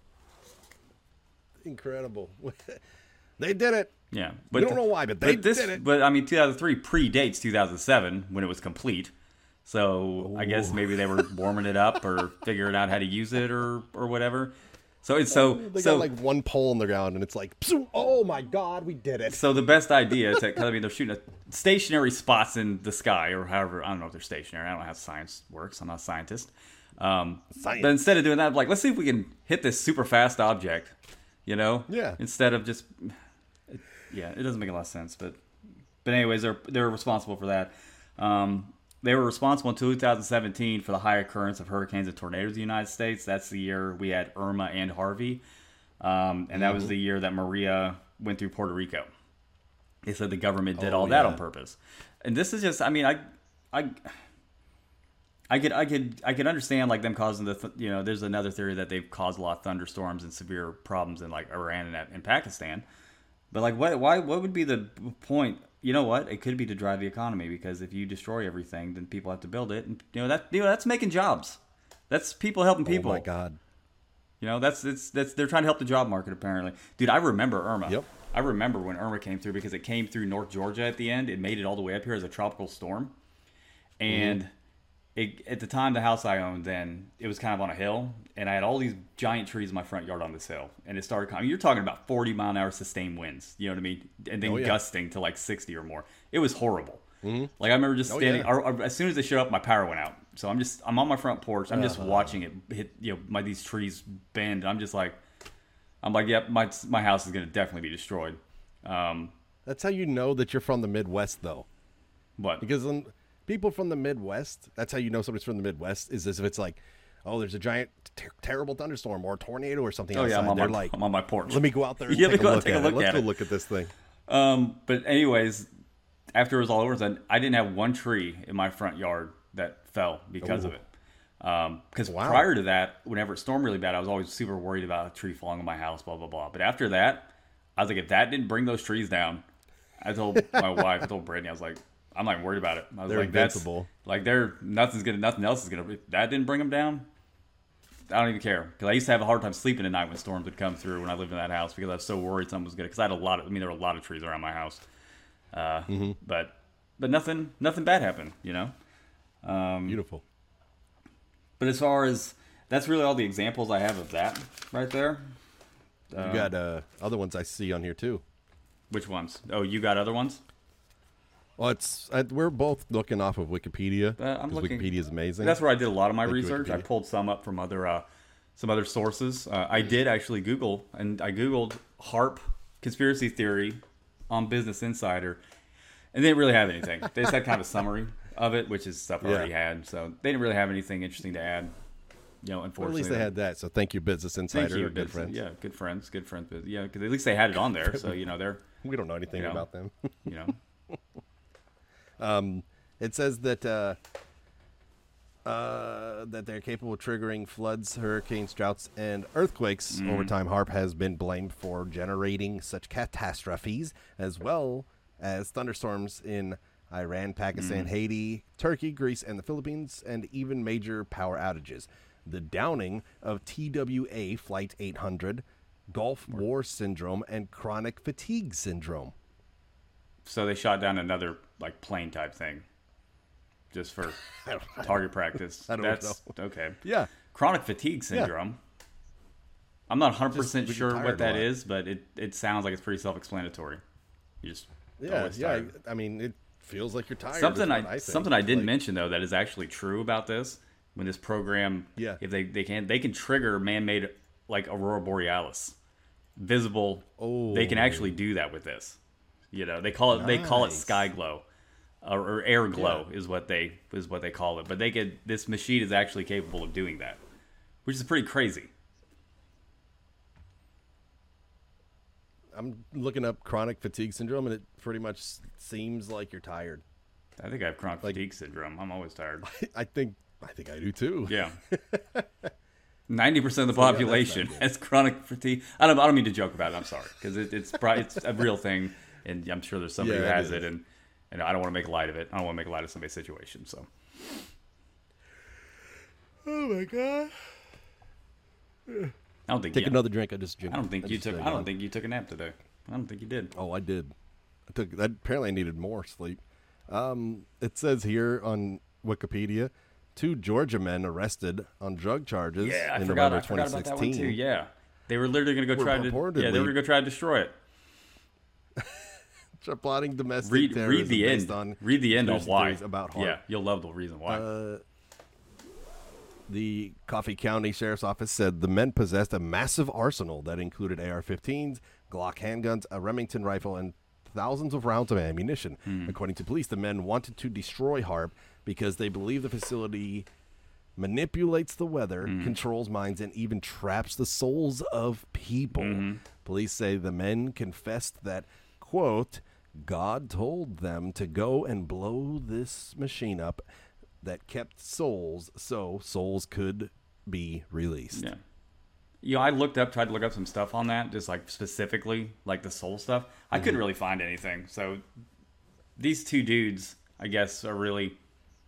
Incredible. They did it. Yeah, We don't know why, but they this, did it. But I mean, two thousand three predates two thousand seven when it was complete. So I guess maybe they were warming it up or figuring out how to use it or or whatever. So it's so They so got like one pole in the ground, and it's like, psoo, oh my god, we did it. so the best idea is that 'cause, I mean they're shooting at stationary spots in the sky or however I don't know if they're stationary. I don't know how science works. I'm not a scientist. Um, Science. But instead of doing that, like let's see if we can hit this super fast object. You know? Yeah. Instead of just it, yeah, it doesn't make a lot of sense. But but anyways, they're they're responsible for that. Um, they were responsible in two thousand seventeen for the high occurrence of hurricanes and tornadoes in the United States. That's the year we had Irma and Harvey. Um, and that was the year that Maria went through Puerto Rico. They said the government did Oh, all that yeah. on purpose. And this is just, I mean, I, I, I could, I could, I could understand like them causing the, th- you know, there's another theory that they've caused a lot of thunderstorms and severe problems in like Iran and, and Pakistan. But like, what, why, what would be the point? You know what? It could be to drive the economy because if you destroy everything, then people have to build it, and you know that, you know, that's making jobs. That's people helping people. Oh my god. You know, that's it's that's they're trying to help the job market apparently. Dude, I remember Irma. Yep. I remember when Irma came through because it came through North Georgia at the end. It made it all the way up here as a tropical storm. And Mm-hmm. it, at the time, the house I owned then, it was kind of on a hill. And I had all these giant trees in my front yard on this hill. And it started coming. You're talking about forty mile an hour sustained winds. You know what I mean? And then Oh, yeah. gusting to like sixty or more. It was horrible. Mm-hmm. Like I remember just Oh, standing. yeah. or, or as soon as they showed up, my power went out. So I'm just I'm on my front porch. I'm Uh-huh. just watching it hit. You know, my these trees bend. I'm just like, I'm like, yep, my my house is gonna definitely be destroyed. Um, That's how you know that you're from the Midwest, though. what? Because um, people from the Midwest, that's how you know somebody's from the Midwest, is as if it's like, oh, there's a giant, ter- terrible thunderstorm or a tornado or something Oh outside. yeah, I'm on, They're my, like, I'm on my porch. let me go out there and Yeah, take, let me a go look take a at look it. Let's at go it. look at this thing. Um, but anyways, after it was all over, then I didn't have one tree in my front yard that fell because Ooh. of it. Because Wow. prior to that, whenever it stormed really bad, I was always super worried about a tree falling on my house, blah, blah, blah. But after that, I was like, if that didn't bring those trees down, I told my wife, I told Brittany, I was like, I'm not worried about it. I was They're like, that's invincible. like they're nothing's gonna, nothing else is gonna. If that didn't bring them down, I don't even care. Because I used to have a hard time sleeping at night when storms would come through when I lived in that house because I was so worried something was gonna. Because I had a lot of, I mean, there were a lot of trees around my house, uh, Mm-hmm. but but nothing, nothing bad happened, you know. Um, Beautiful. But as far as that's really all the examples I have of that right there. You got uh, other ones I see on here too. Which ones? Oh, you got other ones? Well, it's I, we're both looking off of Wikipedia. Uh, I'm 'cause looking. Wikipedia is amazing. That's where I did a lot of my Thank you, research. I Wikipedia. pulled some up from other uh, some other sources. Uh, I did actually Google, and I Googled HAARP conspiracy theory on Business Insider, and they didn't really have anything. They just had kind of a summary of it, which is stuff I already Yeah. had. So they didn't really have anything interesting to add. You know, Well, at unfortunately, least they had that. So thank you, Business Insider. Thank you, Good Business- friends. Yeah, good friends, good friends. But yeah, because at least they had it on there. So you know, they're We don't know anything Yeah. about them. you know. It says that uh, uh, that they're capable of triggering floods, hurricanes, droughts, and earthquakes. Mm. Over time, HAARP has been blamed for generating such catastrophes, as well as thunderstorms in Iran, Pakistan, Mm. Haiti, Turkey, Greece, and the Philippines, and even major power outages. The downing of T W A Flight eight hundred, Gulf War Syndrome, and chronic fatigue syndrome. So they shot down another like plane type thing, just for target practice. I don't That's know. okay. Yeah. Chronic fatigue syndrome. I'm not one hundred percent Just sure tired what a that lot. is, but it, it sounds like it's pretty self-explanatory. You just Yeah, always yeah. tired. I mean, it feels like you're tired. Something is I, what I think. something I didn't Like, mention though that is actually true about this when this program, Yeah. if they they can they can trigger man-made like aurora borealis, visible. Oh. They can actually do that with this. You know, they call it they call it Nice. sky glow, or, or air glow is what they is what they call it. But they could this machine is actually capable of doing that, which is pretty crazy. I'm looking up chronic fatigue syndrome, and it pretty much s- seems like you're tired. I think I have chronic fatigue syndrome. I'm always tired. I think I think I do too. Yeah. Ninety percent of the So, yeah, that's population not good. has chronic fatigue. I don't. I don't mean to joke about it. I'm sorry because it, it's pro- it's a real thing, and I'm sure there's somebody Yeah, who it has is. it, and and I don't want to make light of it. I don't want to make light of somebody's situation. So Oh my god! I don't think. Take yeah, another drink. I just drink. I don't think you just, took. uh, I don't yawned. think you took a nap today. I don't think you did. Oh, I did. I took. That, apparently, I needed more sleep. Um, it says here on Wikipedia, two Georgia men arrested on drug charges Yeah, I in forgot. November I forgot about that one too. twenty sixteen. Yeah, they were literally going to go Were try to. Yeah, they purportedly- were going to go try to destroy it. Tra- plotting domestic Read terrorism read the based end. on Read the end on conspiracy why. theories about HAARP. Yeah, you'll love the reason why. Uh, the Coffee County Sheriff's Office said the men possessed a massive arsenal that included A R fifteens, Glock handguns, a Remington rifle, and thousands of rounds of ammunition. Hmm. According to police, the men wanted to destroy HAARP because they believe the facility manipulates the weather, Hmm. controls minds, and even traps the souls of people. Mm-hmm. Police say the men confessed that, quote, God told them to go and blow this machine up that kept souls so souls could be released. Yeah. You know, I looked up, tried to look up some stuff on that, just like specifically, like the soul stuff. I Mm-hmm. couldn't really find anything. So these two dudes, I guess, are really,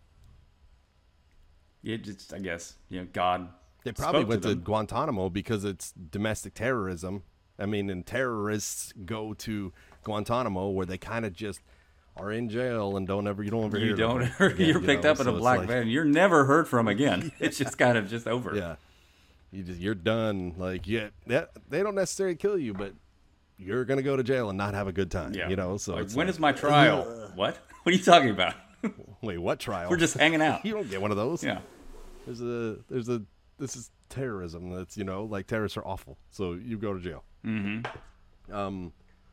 it just, I guess, you know, God. They probably spoke went to, them. Guantanamo because it's domestic terrorism. I mean, and terrorists go to Guantanamo where they kind of just are in jail and don't ever, you don't ever hear You don't. them again, You're you picked know? up in So a it's black like- van. You're never heard from again. It's just kind of just over. Yeah. You just, you're done. Like, yeah, that, they don't necessarily kill you, but you're going to go to jail and not have a good time. Yeah. You know, so Like, it's when like, is my trial? What? What are you talking about? wait, what trial? We're just hanging out. You don't get one of those. Yeah. There's a, there's a, this is terrorism. That's, you know, like terrorists are awful. So you go to jail. Mm-hmm. Um,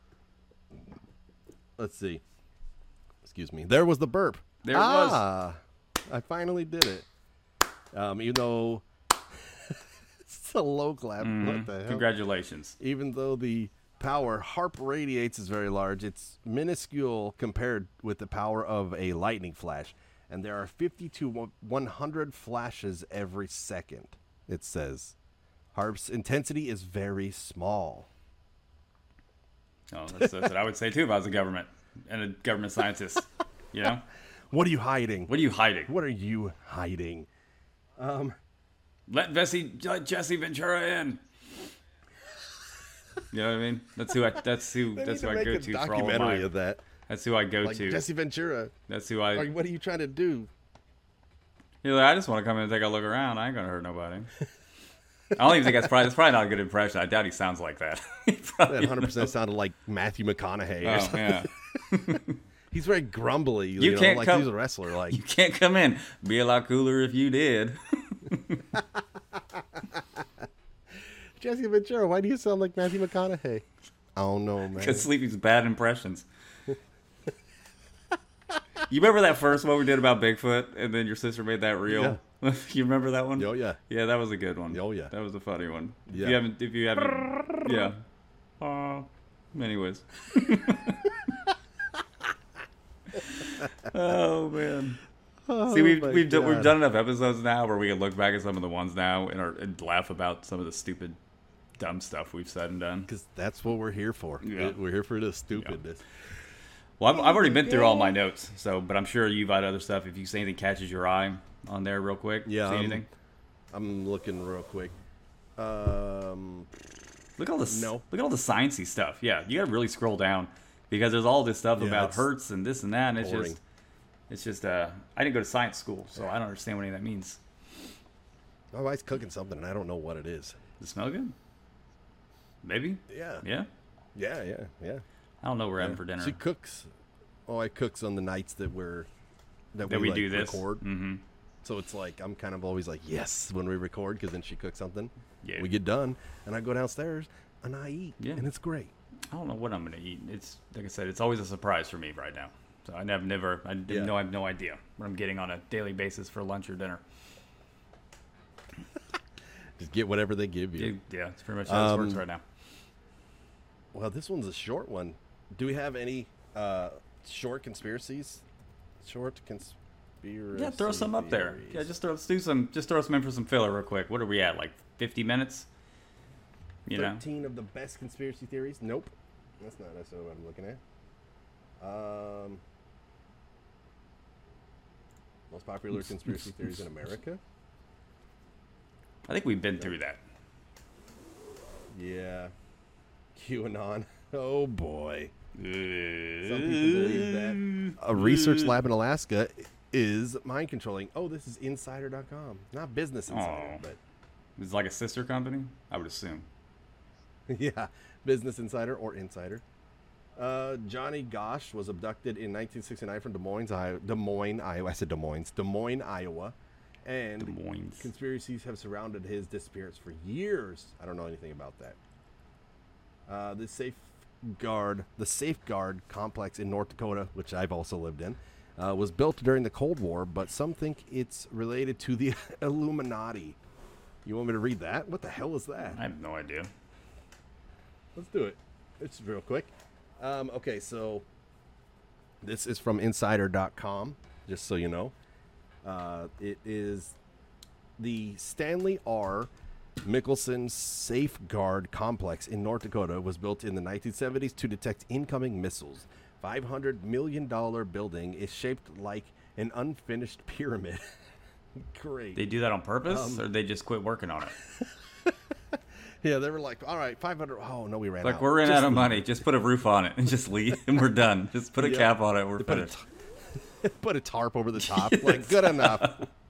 let's see. Excuse me. There was the burp. There it was. ah, I finally did it. Um, even though it's a low clap. What the hell? Congratulations. Even though the power HAARP radiates is very large, it's minuscule compared with the power of a lightning flash. and there are fifty to one hundred flashes every second. It says HAARP's intensity is very small. Oh, that's, that's what I would say too if I was a government and a government scientist. You know, What are you hiding? what are you hiding? What are you hiding? Um, Let Jesse, Jesse Ventura in. You know what I mean? That's who I. That's who. they That's need who to I make go a to for all of documentary my. of that. That's who I go Like to. Jesse Ventura. That's who I. Like, what are you trying to do? You're like, I just want to come in and take a look around. I ain't gonna hurt nobody. I don't even think that's probably that's probably not a good impression. I doubt he sounds like that. He probably That one hundred percent sounded like Matthew McConaughey or Oh something. yeah. He's very grumbly. You, know, can't like come- he's a wrestler. Like, You can't come in. Be a lot cooler if you did. Jesse Ventura, why do you sound like Matthew McConaughey? I don't know, man. Because Sleepy's bad impressions. You remember that first one we did about Bigfoot, and then your sister made that reel? You remember that one? Oh, yeah. Yeah, that was a good one. Oh, yeah. That was a funny one. If Yeah. you haven't, if you haven't, yeah. Uh, anyways. Oh man. Oh, See, we've my we've done, we've God. done enough episodes now where we can look back at some of the ones now and, are, and laugh about some of the stupid, dumb stuff we've said and done. Because that's what we're here for. Yeah. We're here for the stupidness. Well, I've, I've already been through all my notes, so but I'm sure you've had other stuff. If you see anything catches your eye on there, real quick. Yeah, See um, anything? I'm looking real quick. Um, Look at all this. no. Look at all the sciencey stuff. Yeah, you got to really scroll down because there's all this stuff Yeah, about it's Hertz and this and that, and it's boring. just, it's just. Uh, I didn't go to science school, so I don't understand what any of that means. my wife's cooking something, and I don't know what it is. Does it smell good? Maybe. Yeah. Yeah. Yeah, yeah, yeah. I don't know what we're yeah. having for dinner. She cooks. Oh, I cooks on the nights that we're that, that we, we, like, do this. record. Mm-hmm. So it's like I'm kind of always like yes when we record because then she cooks something. Yeah. We get done, and I go downstairs and I eat, Yeah. and it's great. I don't know what I'm gonna eat. It's like I said, it's always a surprise for me right now. So I have never, I didn't Yeah. know, I have no idea what I'm getting on a daily basis for lunch or dinner. Just get whatever they give you. Yeah, yeah it's pretty much how this works Um, right now. Well, this one's a short one. Do we have any uh, short conspiracies? Short conspiracy. Yeah, throw some up there. theories. Yeah, just throw, let's do some, just throw some in for some filler real quick. What are we at? Like fifty minutes? You know, thirteen of the best conspiracy theories. Nope, that's not necessarily what I'm looking at. Um, most popular conspiracy theories in America. I think we've been through that. Yeah, QAnon. Oh boy. Some Some people believe that a research lab in Alaska is mind controlling. Oh, this is insider dot com. Not Business Insider, Oh. but It's like a sister company, I would assume. yeah, Business Insider or Insider. Uh, Johnny Gosch was abducted in nineteen sixty-nine from Des Moines, Iowa. Des Moines, Iowa. I said Des Moines. Des Moines, Iowa. And Des Moines. conspiracies have surrounded his disappearance for years. I don't know anything about that. Uh, the safeguard, the Safeguard complex in North Dakota, which I've also lived in, uh, was built during the Cold War, but some think it's related to the Illuminati. You want me to read that? What the hell is that? I have no idea. Let's do it. It's real quick. Um, okay, so this is from insider dot com, just so you know. Uh, it is the Stanley R. Mickelson Safeguard Complex in North Dakota was built in the nineteen seventies to detect incoming missiles. five hundred million dollars building is shaped like an unfinished pyramid. Great. They do that on purpose, Um, or they just quit working on it? Yeah, they were like, all right, five hundred. Oh, no, we ran Like out. we're in Just out of leave. money. Just put a roof on it and just leave, and we're done. Just put a Yeah. cap on it. We're Put a, finished. t- put a tarp over the top. Like, good enough.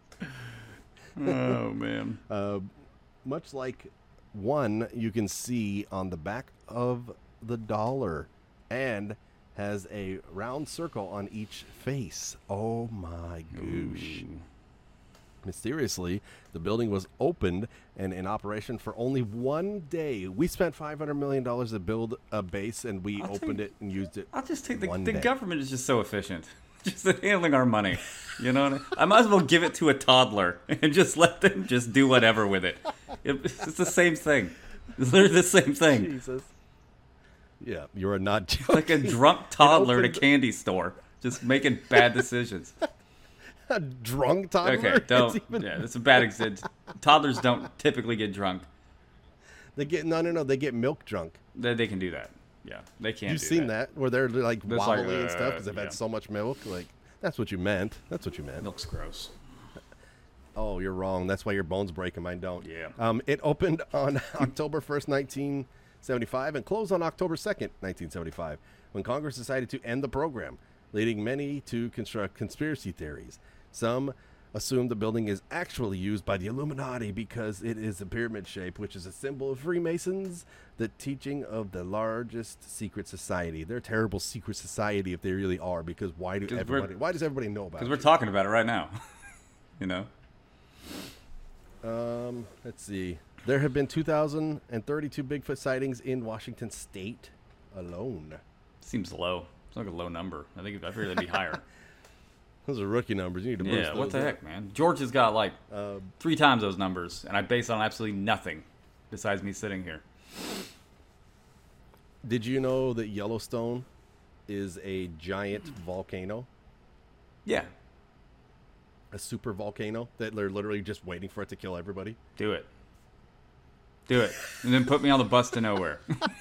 Oh man. Uh, much like one you can see on the back of the dollar and has a round circle on each face. Oh my goosh. Ooh. Mysteriously, the building was opened and in operation for only one day. We spent five hundred million dollars to build a base, and we I'll opened take- it and used it. I'll just take the one the day. government is just so efficient, just at handling our money. You know, what I, mean? I might as well give it to a toddler and just let them just do whatever with it. it it's the same thing. It's literally the same thing. Jesus. Yeah, you're not joking. Like a drunk toddler at a opened- candy store, just making bad decisions. A drunk toddler? Okay, don't. It's even- Yeah, that's a bad example. Toddlers don't typically get drunk. They get no, no, no. They get milk drunk. They, they can do that. Yeah, they can. You've do seen that. that where they're like That's like, wobbly and uh, stuff because they've yeah. had so much milk. Like that's what you meant. That's what you meant. Milk's gross. Oh, you're wrong. That's why your bones break and mine don't. Yeah. Um, it opened on October first, nineteen seventy-five, and closed on October second, nineteen seventy-five, when Congress decided to end the program, leading many to construct conspiracy theories. Some assume the building is actually used by the Illuminati because it is a pyramid shape, which is a symbol of Freemasons, the teaching of the largest secret society. They're a terrible secret society if they really are, because why do 'Cause everybody? we're- Why does everybody know about Because it? we're talking about it right now. You know. Um, let's see. There have been two thousand thirty-two Bigfoot sightings in Washington State alone. Seems low. It's like a low number. I think I figured it'd be higher. Those are rookie numbers. You need to boost Yeah, what those the up. heck, man? Georgia's got like Uh, three times those numbers, and I base it on absolutely nothing besides me sitting here. did you know that Yellowstone is a giant volcano? Yeah, A super volcano that they're literally just waiting for it to kill everybody? do it. Do it. And then put me on the bus to nowhere.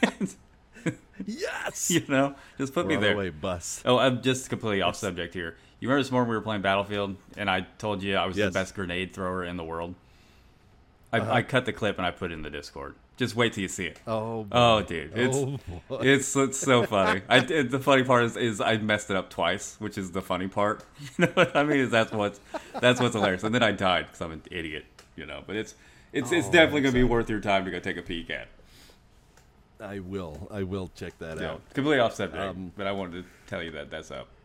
Yes! You know? Just put We're me on there. our way, bus. Oh, I'm just completely off subject here. You remember this morning we were playing Battlefield, and I told you I was Yes. the best grenade thrower in the world? I, Uh-huh. I cut the clip and I put it in the Discord. Just wait till you see it. Oh, boy. Oh, dude, it's Oh, boy. it's it's so funny. I it, the funny part is, is I messed it up twice, which is the funny part. You know what I mean? Is that's what's that's what's hilarious. And then I died because I'm an idiot. You know, but it's it's it's Oh, definitely gonna be worth your time to go take a peek at. I will. I will check that Yeah, out. completely off subject, Um, but I wanted to tell you that that's up.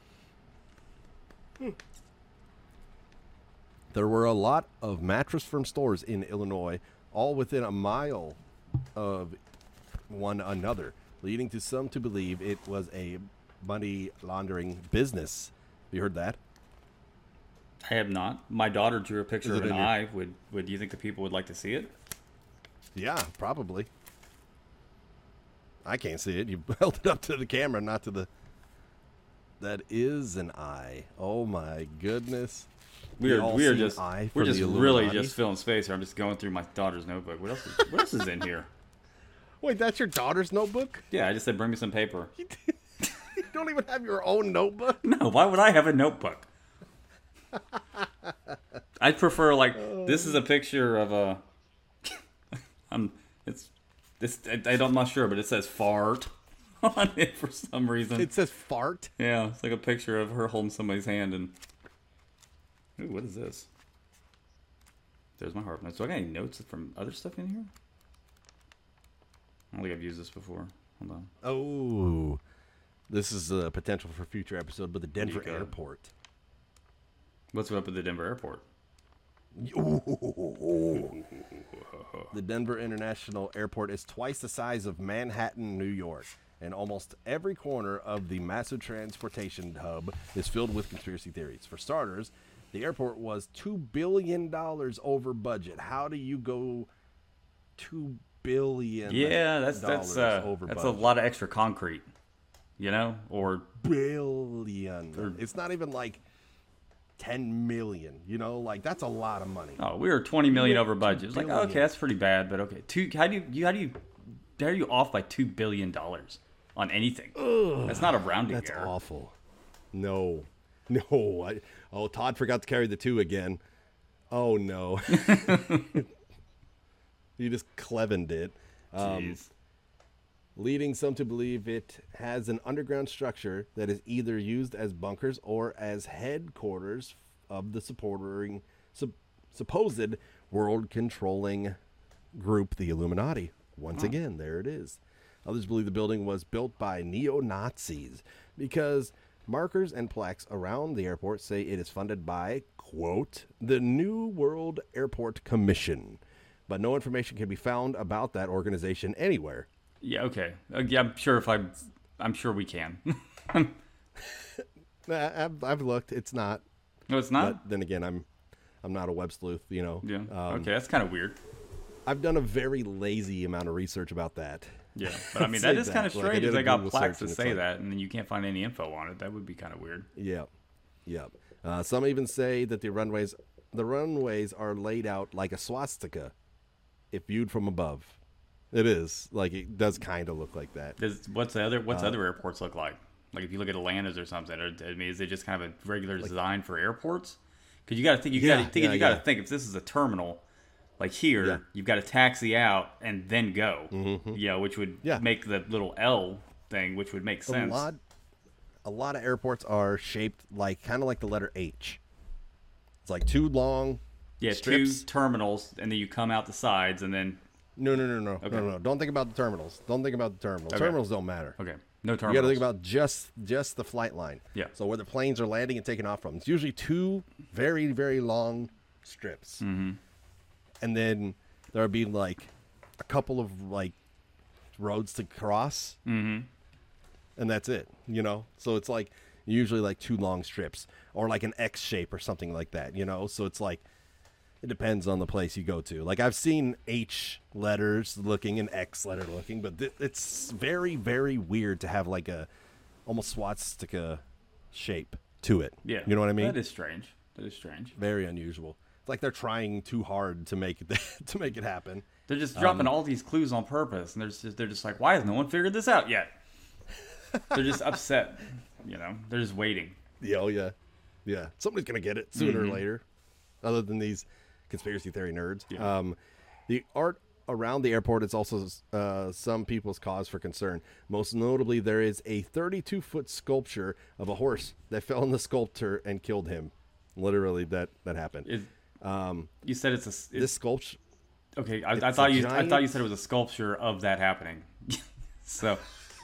There were a lot of Mattress Firm stores in Illinois, all within a mile of one another, leading to some to believe it was a money laundering business. Have you heard that? I have not. My daughter drew a picture Is of it an in your- eye. Would would you think the people would like to see it? Yeah, probably. I can't see it. You held it up to the camera, not to the... That is an eye. Oh, my goodness. We are all we are see an just eye we're from just the really Illuminati? just filling space here. I'm just going through my daughter's notebook. What else? Is, what else is in here? Wait, that's your daughter's notebook? Yeah, I just said bring me some paper. You don't even have your own notebook? No, why would I have a notebook? I prefer like this is a picture of a. I'm it's this I, I don't, I'm not sure, but it says fart on it for some reason. It says fart. Yeah, it's like a picture of her holding somebody's hand and. Ooh, what is this? There's my harp notes. Do I got any notes from other stuff in here? I don't think I've used this before. Hold on. Oh, this is a potential for a future episode, but the Denver go. airport. What's up at the Denver airport? The Denver International Airport is twice the size of Manhattan, New York, and almost every corner of the massive transportation hub is filled with conspiracy theories. For starters, the airport was two billion dollars over budget. How do you go two billion dollars Yeah, that's that's uh, over that's budget? a lot of extra concrete, you know, or Billion. It's not even like ten million, you know, like that's a lot of money. oh, we were twenty million over budget. It's like billion. okay, that's pretty bad, but okay, two. How do you, you how do you how are you off by two billion dollars on anything? That's not a rounding That's error. awful. No, no. I, oh, Todd forgot to carry the two again. Oh no. You just clevened it. Um, Jeez. leading some to believe it has an underground structure that is either used as bunkers or as headquarters of the supporting, sup, supposed world-controlling group, the Illuminati. Once Oh. again, there it is. Others believe the building was built by neo-Nazis because markers and plaques around the airport say it is funded by, quote, the New World Airport Commission. But no information can be found about that organization anywhere. Yeah, okay. Uh, yeah, I'm sure if I, I'm sure we can. Nah, I've, I've looked. It's not. No, it's not. But then again, I'm I'm not a web sleuth, you know. Yeah. Um, okay, that's kind of weird. I've done a very lazy amount of research about that. Yeah, but I mean Say that is kind of that. Like, I strange. did if a they got Google plaques search to and it's say like- that, and then you can't find any info on it. That would be kind of weird. Yep. Yep. Uh, some even say that the runways the runways are laid out like a swastika if viewed from above. It is like it does kind of look like that. Does, what's the other what's Uh, other airports look like? Like if you look at Atlanta's or something, or, I mean, is it just kind of a regular design for airports? Because you got to think, you Yeah, got to think, yeah, you got to yeah. think. If this is a terminal, like here, Yeah. you've got to taxi out and then go. Mhm. Yeah, which would Yeah. make the little L thing, which would make A sense. lot, a lot of airports are shaped like kind of like the letter H. It's like two long Yeah, strips. two terminals, and then you come out the sides, and then No, no, no, no, Okay. no, no. Don't think about the terminals. Don't think about the terminals. Okay. Terminals don't matter. okay, no You terminals. got to think about just just the flight line. Yeah. So where the planes are landing and taking off from. It's usually two very very long strips, Mm-hmm. and then there'll be like a couple of like roads to cross, Mm-hmm. and that's it. You know, so it's like usually like two long strips or like an X shape or something like that. You know, so it's like. It depends on the place you go to. Like I've seen H letters looking and X letter looking, but th- it's very, very weird to have like a almost swastika shape to it. Yeah, You know what I mean? That is strange. That is strange. Very unusual. It's like they're trying too hard to make it to make it happen. They're just Um, dropping all these clues on purpose, and they're just they're just like, why has no one figured this out yet? They're just upset. You know, they're just waiting. Yeah, oh yeah, yeah. Somebody's gonna get it sooner Mm-hmm. or later. Other than these conspiracy theory nerds. Yeah. Um, the art around the airport is also uh, some people's cause for concern. Most notably, there is a thirty-two foot sculpture of a horse that fell on the sculptor and killed him. Literally, that that happened. It, Um, you said it's a it's, this sculpture, okay. I, I it's thought a you I giant- thought you said it was a sculpture of that happening. So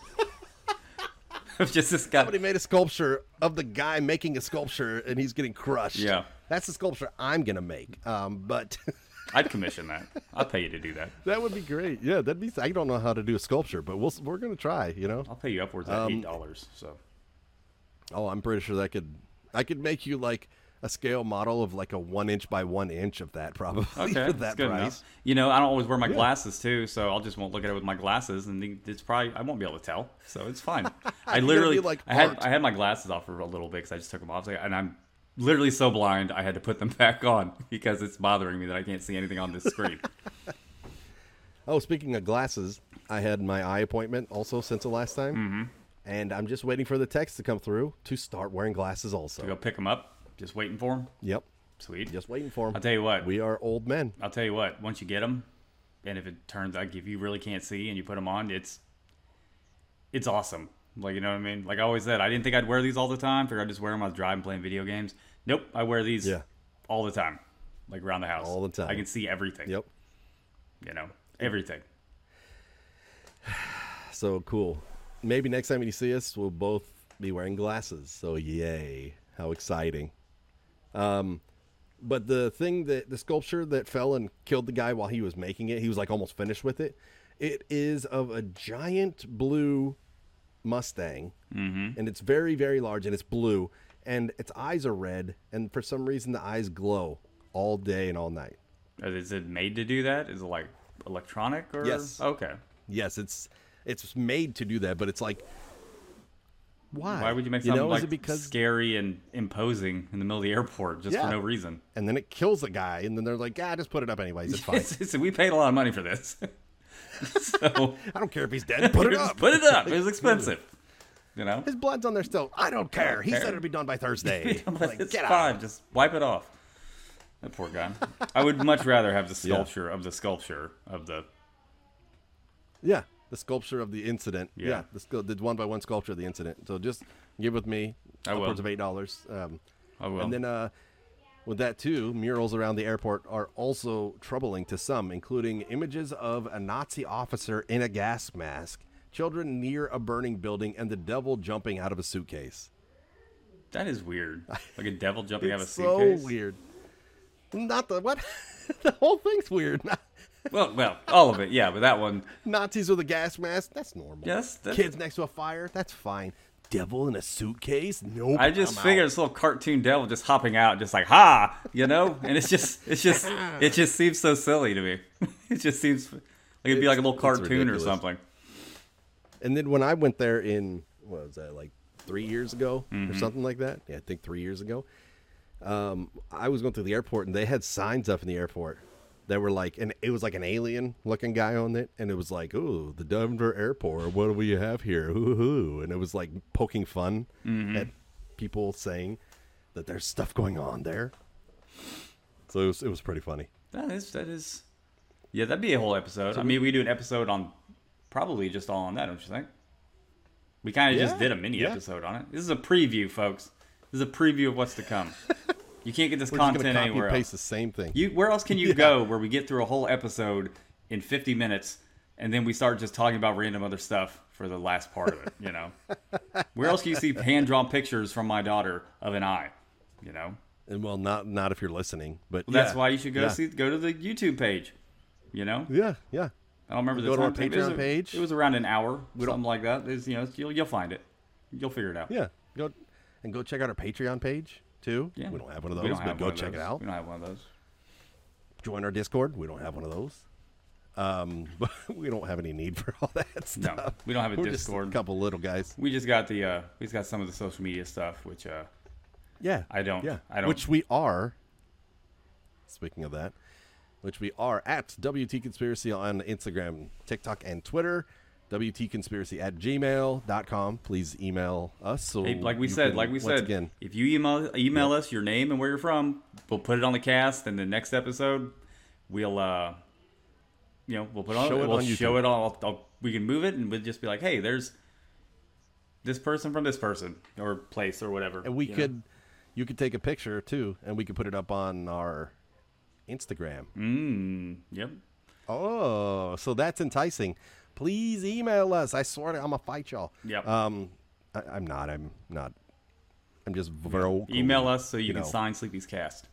it's just this guy. somebody made a sculpture of the guy making a sculpture, and he's getting crushed. Yeah. That's the sculpture I'm gonna make. Um, but. I'd commission that. I'll pay you to do that. That would be great. Yeah, that'd be. I don't know how to do a sculpture, but we'll we're gonna try. You know. I'll pay you upwards of Um, eight dollars. So Oh, I'm pretty sure that could. I could make you like a scale model of like a one inch by one inch of that, probably okay, for that's that good price. enough. You know, I don't always wear my Yeah. glasses too, so I'll just won't look at it with my glasses, and then it's probably I won't be able to tell. So it's fine. I You're gonna literally be like I had art. I had my glasses off for a little bit because I just took them off, and I'm literally so blind I had to put them back on because it's bothering me that I can't see anything on this screen. Oh, speaking of glasses, I had my eye appointment also since the last time, Mm-hmm. and I'm just waiting for the text to come through to start wearing glasses. Also, To go pick them up, just waiting for them. yep, Sweet. just waiting for them. I'll tell you what. We are old men. I'll tell you what. Once you get them, and if it turns out if you really can't see and you put them on, it's it's awesome. Like, you know what I mean? Like I always said, I didn't think I'd wear these all the time. Figured I'd just wear them. I was driving, playing video games. Nope, I wear these Yeah. all the time, like around the house. All the time. I can see everything. Yep. You know, everything. So cool. Maybe next time you see us, we'll both be wearing glasses. So yay! How exciting. Um, but the thing that the sculpture that fell and killed the guy while he was making it, he was like almost finished with it. It is of a giant blue Mustang, Mm-hmm. and it's very, very large, and it's blue, and its eyes are red, and for some reason the eyes glow all day and all night. Is it made to do that? Is it like electronic or? Yes. Okay. Yes, it's it's made to do that, but it's like, why? Why would you make you something know, like is it because scary and imposing in the middle of the airport just Yeah. for no reason? and then it kills the guy, and then they're like, ah, just put it up anyways. It's fine. So we paid a lot of money for this. So I don't care if he's dead. Put it just up. put it up. It was expensive. You know? His blood's on there still. I don't care. He care. said it'd be done by Thursday. Like, It's get fine. out. Just wipe it off. That poor guy. I would much rather have the Yeah. sculpture of the sculpture of the. Yeah, the sculpture of the incident. Yeah. Yeah, the, scu- the one by one sculpture of the incident. So just give with me I will. upwards of eight dollars. Um, I will. and then uh, with that too, murals around the airport are also troubling to some, including images of a Nazi officer in a gas mask, children near a burning building, and the devil jumping out of a suitcase. That is weird. Like a devil jumping out of a It's so suitcase. weird. Not the what? The whole thing's weird. Well, well, all of it, yeah. But that one, Nazis with a gas mask, that's normal. yes. That's, Kids next to a fire, that's fine. Devil in a suitcase? Nope. I just I'm figured out. this little cartoon devil just hopping out, just like ha, you know. And it's just, it's just, it just seems so silly to me. It just seems like it'd be like a little It's- it's cartoon or ridiculous. something. And then when I went there in, what was that, like three years ago Mm-hmm. or something like that? Yeah, I think three years ago. Um, I was going through the airport, and they had signs up in the airport that were like, and it was like an alien-looking guy on it, and it was like, "Oh, the Denver airport. What do we have here?" Ooh, and it was like poking fun Mm-hmm. at people saying that there's stuff going on there. So it was, it was pretty funny. That is, that is, yeah, that'd be a whole episode. I mean, we do an episode on probably just all on that, don't you think? We kind of Yeah, just did a mini yeah. episode on it. This is a preview, folks. This is a preview of what's to come. You can't get this We're just content gonna copy anywhere and paste else. the same thing. You, where else can you Yeah. go where we get through a whole episode in fifty minutes and then we start just talking about random other stuff for the last part of it, you know? Where else can you see hand-drawn pictures from my daughter of an eye, you know? And well, not not if you're listening, but Well, that's yeah, why you should go yeah. see go to the YouTube page, you know? Yeah, yeah. I don't remember the Go to our time. It was Patreon a- page. It was around an hour, We don't- something like that. It's, you know, you'll, you'll find it. You'll figure it out. Yeah, go and go check out our Patreon page too. Yeah. We don't have one of We those, don't but have go one of check those. it out. We don't have one of those. Join our Discord. We don't have one of those. Um, but we don't have any need for all that No, stuff. we don't have a We're just Discord. a couple little guys. We just got the uh, we just got some of the social media stuff, which uh, Yeah, I don't. Yeah, I don't. Which we are. Speaking of that, which we are at W T Conspiracy on Instagram, TikTok, and Twitter. W T Conspiracy at gmail dot com. Please email us. So Hey, like we you said, can- like we once said, again, if you email email us your name and where you're from, we'll put it on the cast, and the next episode, we'll uh, you know, we'll put on Show it we'll on show YouTube. it all. I'll, we can move it, and we'll just be like, hey, there's this person from this person or place or whatever. and we you know? could, you could take a picture too, and we could put it up on our Instagram. Mm, yep. Oh, so that's enticing. Please email us. I swear to, I'm gonna fight y'all. Yep. Um, I, I'm not. I'm not. I'm just vocal. Email us so you, you can know. sign Sleepy's cast.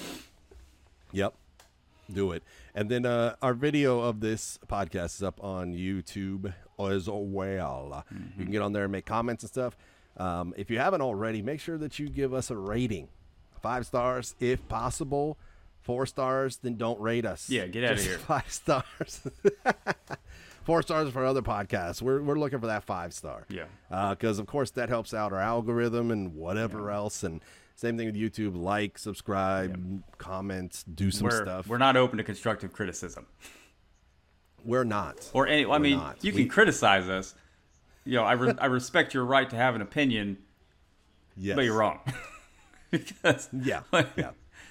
Yep. Do it. And then uh, our video of this podcast is up on YouTube as well. Mm-hmm. You can get on there and make comments and stuff. Um, if you haven't already, make sure that you give us a rating. Five stars if possible. Four stars, then don't rate us. Yeah, get outta Just here. Five stars. Four stars for other podcasts. We're, we're looking for that five star. Yeah. Because, of course, that helps out our algorithm and whatever else. And same thing with YouTube. Like, subscribe, comment, do some We're stuff. we're not open to constructive criticism. We're not. Or any, I We're mean, not. you We- can criticize us. You know, I re- I respect your right to have an opinion, Yes. but you're wrong. because Yeah. Yeah.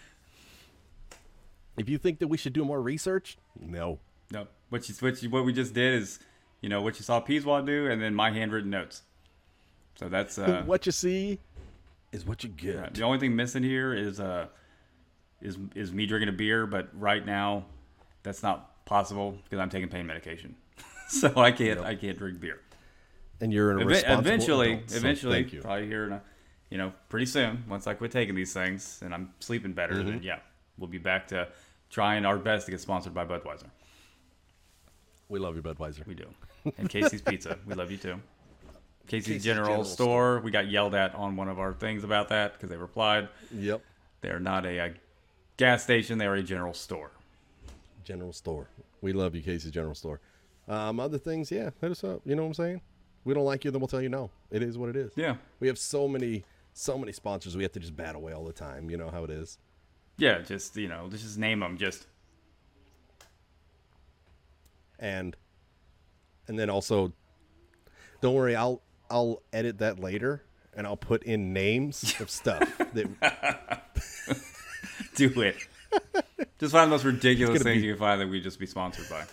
If you think that we should do more research, no. no, what you, what you, what we just did is, you know, what you saw Peaswad do, and then my handwritten notes. So that's uh, What you see is what you get. the only thing missing here is uh is is me drinking a beer, but right now that's not possible because I'm taking pain medication, so I can't I can't drink beer. And you're an Ev- irresponsible eventually, adult, so eventually, thank you. probably here in a, you know, pretty soon, once I quit taking these things and I'm sleeping better, Mm-hmm. then yeah, we'll be back to trying our best to get sponsored by Budweiser. We love you, Budweiser. We do. And Casey's Pizza, we love you too. Casey's, Casey's General, General Store. We got yelled at on one of our things about that because they replied Yep. they are not a, a gas station; they are a general store. General Store. We love you, Casey's General Store. Um, other things, yeah, hit us up. You know what I'm saying? We don't like you, then we'll tell you no. It is what it is. Yeah, We have so many, so many sponsors. We have to just bat away all the time. You know how it is. yeah. Just you know, let's just name them. Just And, and then also, don't worry. I'll I'll edit that later, and I'll put in names of stuff that. do it. Just find the most ridiculous It's gonna things be- you can find that we'd just be sponsored by.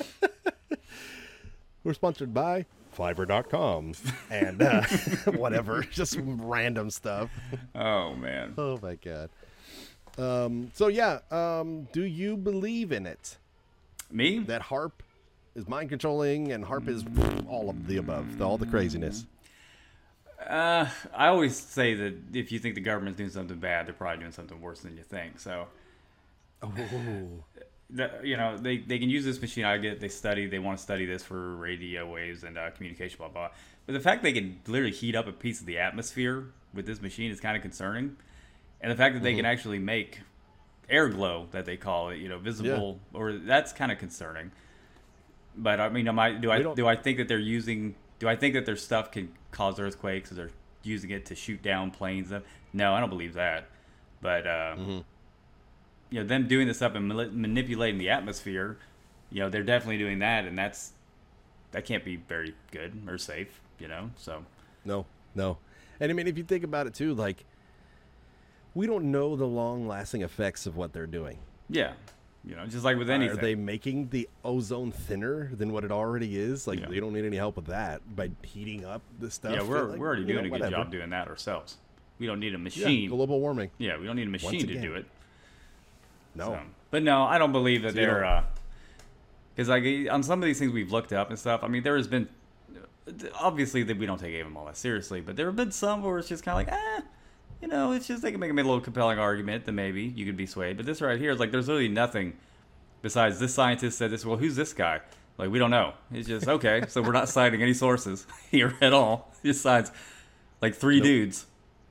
We're sponsored by Fiverr dot com and uh, whatever, just random stuff. Oh man. Oh my god. Um, so yeah, um, do you believe in it? Me? That HARP is mind controlling and HARP is all of the above, all the craziness. Uh, I always say that if you think the government's doing something bad, they're probably doing something worse than you think. So, Oh, the, you know, they, they can use this machine. I get they study, they want to study this for radio waves and uh, communication, blah, blah. But the fact they can literally heat up a piece of the atmosphere with this machine is kind of concerning. And the fact that they can actually make air glow, that they call it, you know, visible, or that's kind of concerning. But I mean, am I, do I We don't- do I think that they're using? Do I think that their stuff can cause earthquakes? Or they're using it to shoot down planes? No, I don't believe that. But uh, Mm-hmm. you know, them doing this stuff and mani- manipulating the atmosphere, you know, they're definitely doing that, and that's that can't be very good or safe, you know. So No, no. And I mean, if you think about it too, like, we don't know the long-lasting effects of what they're doing. yeah, you know, just like with anything. Are they making the ozone thinner than what it already is? Like, Yeah. they don't need any help with that by heating up the stuff. yeah, we're Like, we're already you know, doing a good whatever. job doing that ourselves. We don't need a Yeah, machine. global warming. Yeah, we don't need a machine to again. do it. No. So, but no, I don't believe that So you they're don't- because like on some of these things we've looked up and stuff. I mean, there has been obviously that we don't take Avon all that seriously, but there have been some where it's just kind of like, ah, you know, it's just they can make a little compelling argument that maybe you could be swayed. But this right here is like there's literally nothing besides this scientist said this. Well, who's this guy? Like we don't know. It's just okay. So we're not citing any sources here at all. Besides, like three Nope. dudes.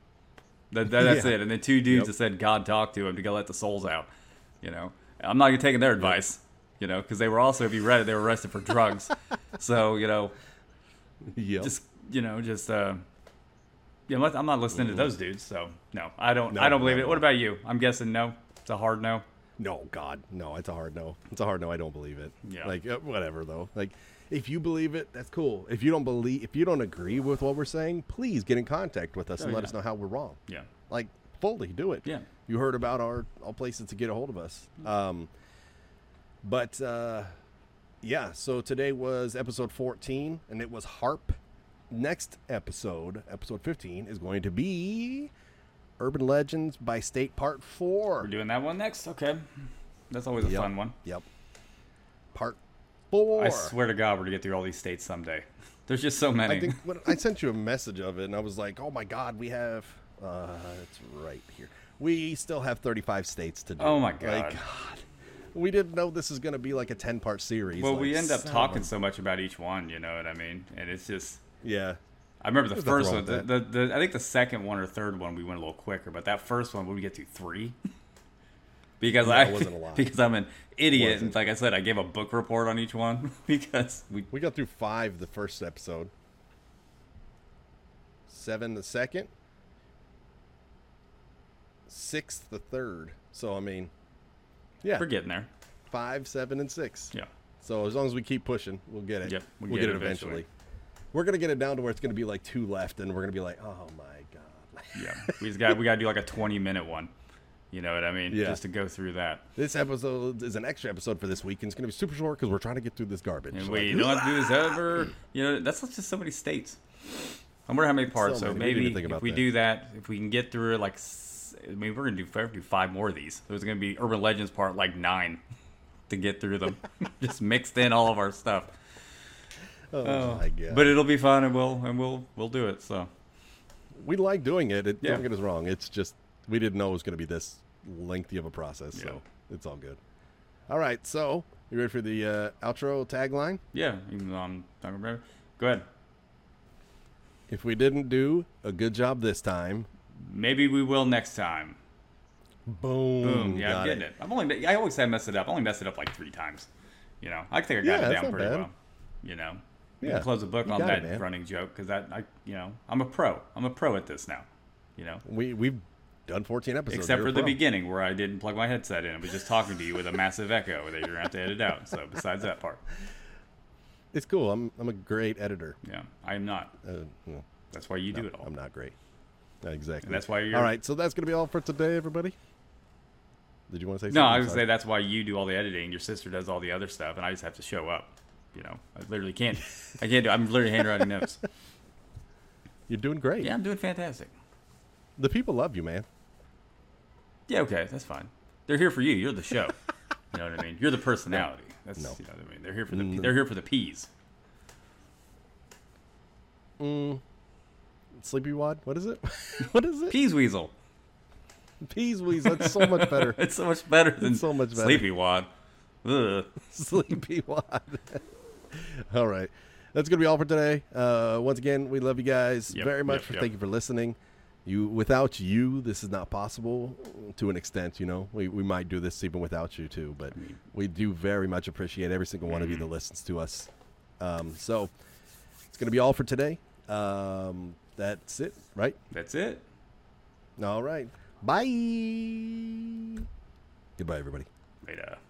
That, that that's Yeah. it. And then two dudes Yep. that said God talked to him to go let the souls out. You know, I'm not even taking their advice. You know, because they were also, if you read it, they were arrested for drugs. So you know, Yep. just you know, just uh, yeah, I'm not, I'm not listening to those dudes. So no, I don't. No, I don't believe no, it. What no. about you? I'm guessing no. It's a hard no. No, God, no. It's a hard no. It's a hard no. I don't believe it. Yeah. Like uh, whatever though. Like if you believe it, that's cool. If you don't believe, if you don't agree with what we're saying, please get in contact with us Oh, and let yeah. us know how we're wrong. Yeah. Like fully do it. Yeah. You heard about our all places to get a hold of us. Um, but uh, yeah. So today was episode fourteen, and it was HARP. Next episode, episode fifteen, is going to be Urban Legends by State Part Four. We're doing that one next. Okay, that's always a Yep. fun one. Yep. Part four. I swear to God, we're gonna get through all these states someday. There's just so many. I think when I sent you a message of it, and I was like, "Oh my God, we have." Uh, it's right here. We still have thirty-five states to do. Oh my Like, God. God. We didn't know this is going to be like a ten-part series. well, like, we end up son of talking a- so much about each one. You know what I mean? And it's just. Yeah. I remember the There's nothing first wrong one. with The, the, the I think the second one or third one we went a little quicker, but that first one, when we get to three, because Yeah, I it wasn't a lot. because I'm an idiot, Wasn't. and like I said, I gave a book report on each one because we We got through five the first episode. Seven the second. Six the third. So I mean, yeah, we're getting there. five, seven, and six. Yeah, So as long as we keep pushing, we'll get it. Yep, we'll, we'll get, get it it eventually. eventually. We're gonna get it down to where it's gonna be like two left, and we're gonna be like, oh my God. yeah. We just got we got to do like a twenty minute one. You know what I mean? Yeah. Just to go through that. This episode is an extra episode for this week, and it's gonna be super short because we're trying to get through this garbage. And So, we like, don't have to do this ever. You know, that's just so many states. I wonder how many parts. So So, many. We need to maybe think if about we that. do that, if we can get through it, like, s- I mean, we're gonna do we're gonna do five more of these. There's gonna be Urban Legends part like nine to get through them, just mixed in all of our stuff. oh, my God. But it'll be fun, and we'll and we'll we'll do it. So we like doing it. it Yeah. Don't get us wrong. It's just we didn't know it was gonna be this lengthy of a process, Yeah. so it's all good. All right, so you ready for the uh, outro tagline? yeah, even though I'm not gonna remember. Go ahead. If we didn't do a good job this time, Maybe we will next time. boom, Boom. Yeah, got I'm getting it. I've only I always say I mess it up. I only messed it up like three times. You know, I think I got Yeah, it that's down not pretty bad. well. You know, we Yeah, can close the book you on got that it, man. running joke because that I you know I'm a pro. I'm a pro at this now. You know, We we've done fourteen episodes. except You're for a the pro. beginning where I didn't plug my headset in. I was just talking to you with a massive echo that you're gonna have to edit out. So besides that part, It's cool. I'm I'm a great editor. yeah, I am not. Uh, no, That's why you no, do it all. I'm not great. Not exactly. And that's why you're. All right, so that's gonna be all for today, everybody. Did you want to say No, something? I was gonna Sorry. say that's why you do all the editing. Your sister does all the other stuff, and I just have to show up. You know, I literally can't. I can't do. I'm literally handwriting notes. You're doing great. Yeah, I'm doing fantastic. The people love you, man. Yeah, okay, that's fine. They're here for you. You're the show. You know what I mean? You're the personality. That's No. you know what I mean. They're here for the. Mm. They're here for the peas. Mm. Sleepy Wad? What is it? What is it? Peas weasel. Peas Wease. That's so much better. It's so much better than so much better. sleepy wad. Ugh. Sleepy Wad. All right. That's going to be all for today. Uh, once again, we love you guys Yep, very much. yep, for yep. Thank you for listening. You, without you, this is not possible to an extent. You know, we, we might do this even without you too, but we do very much appreciate every single one of you that listens to us. Um, so it's going to be all for today. Um, that's it, right? That's it. All right. Bye. Goodbye, everybody. Later.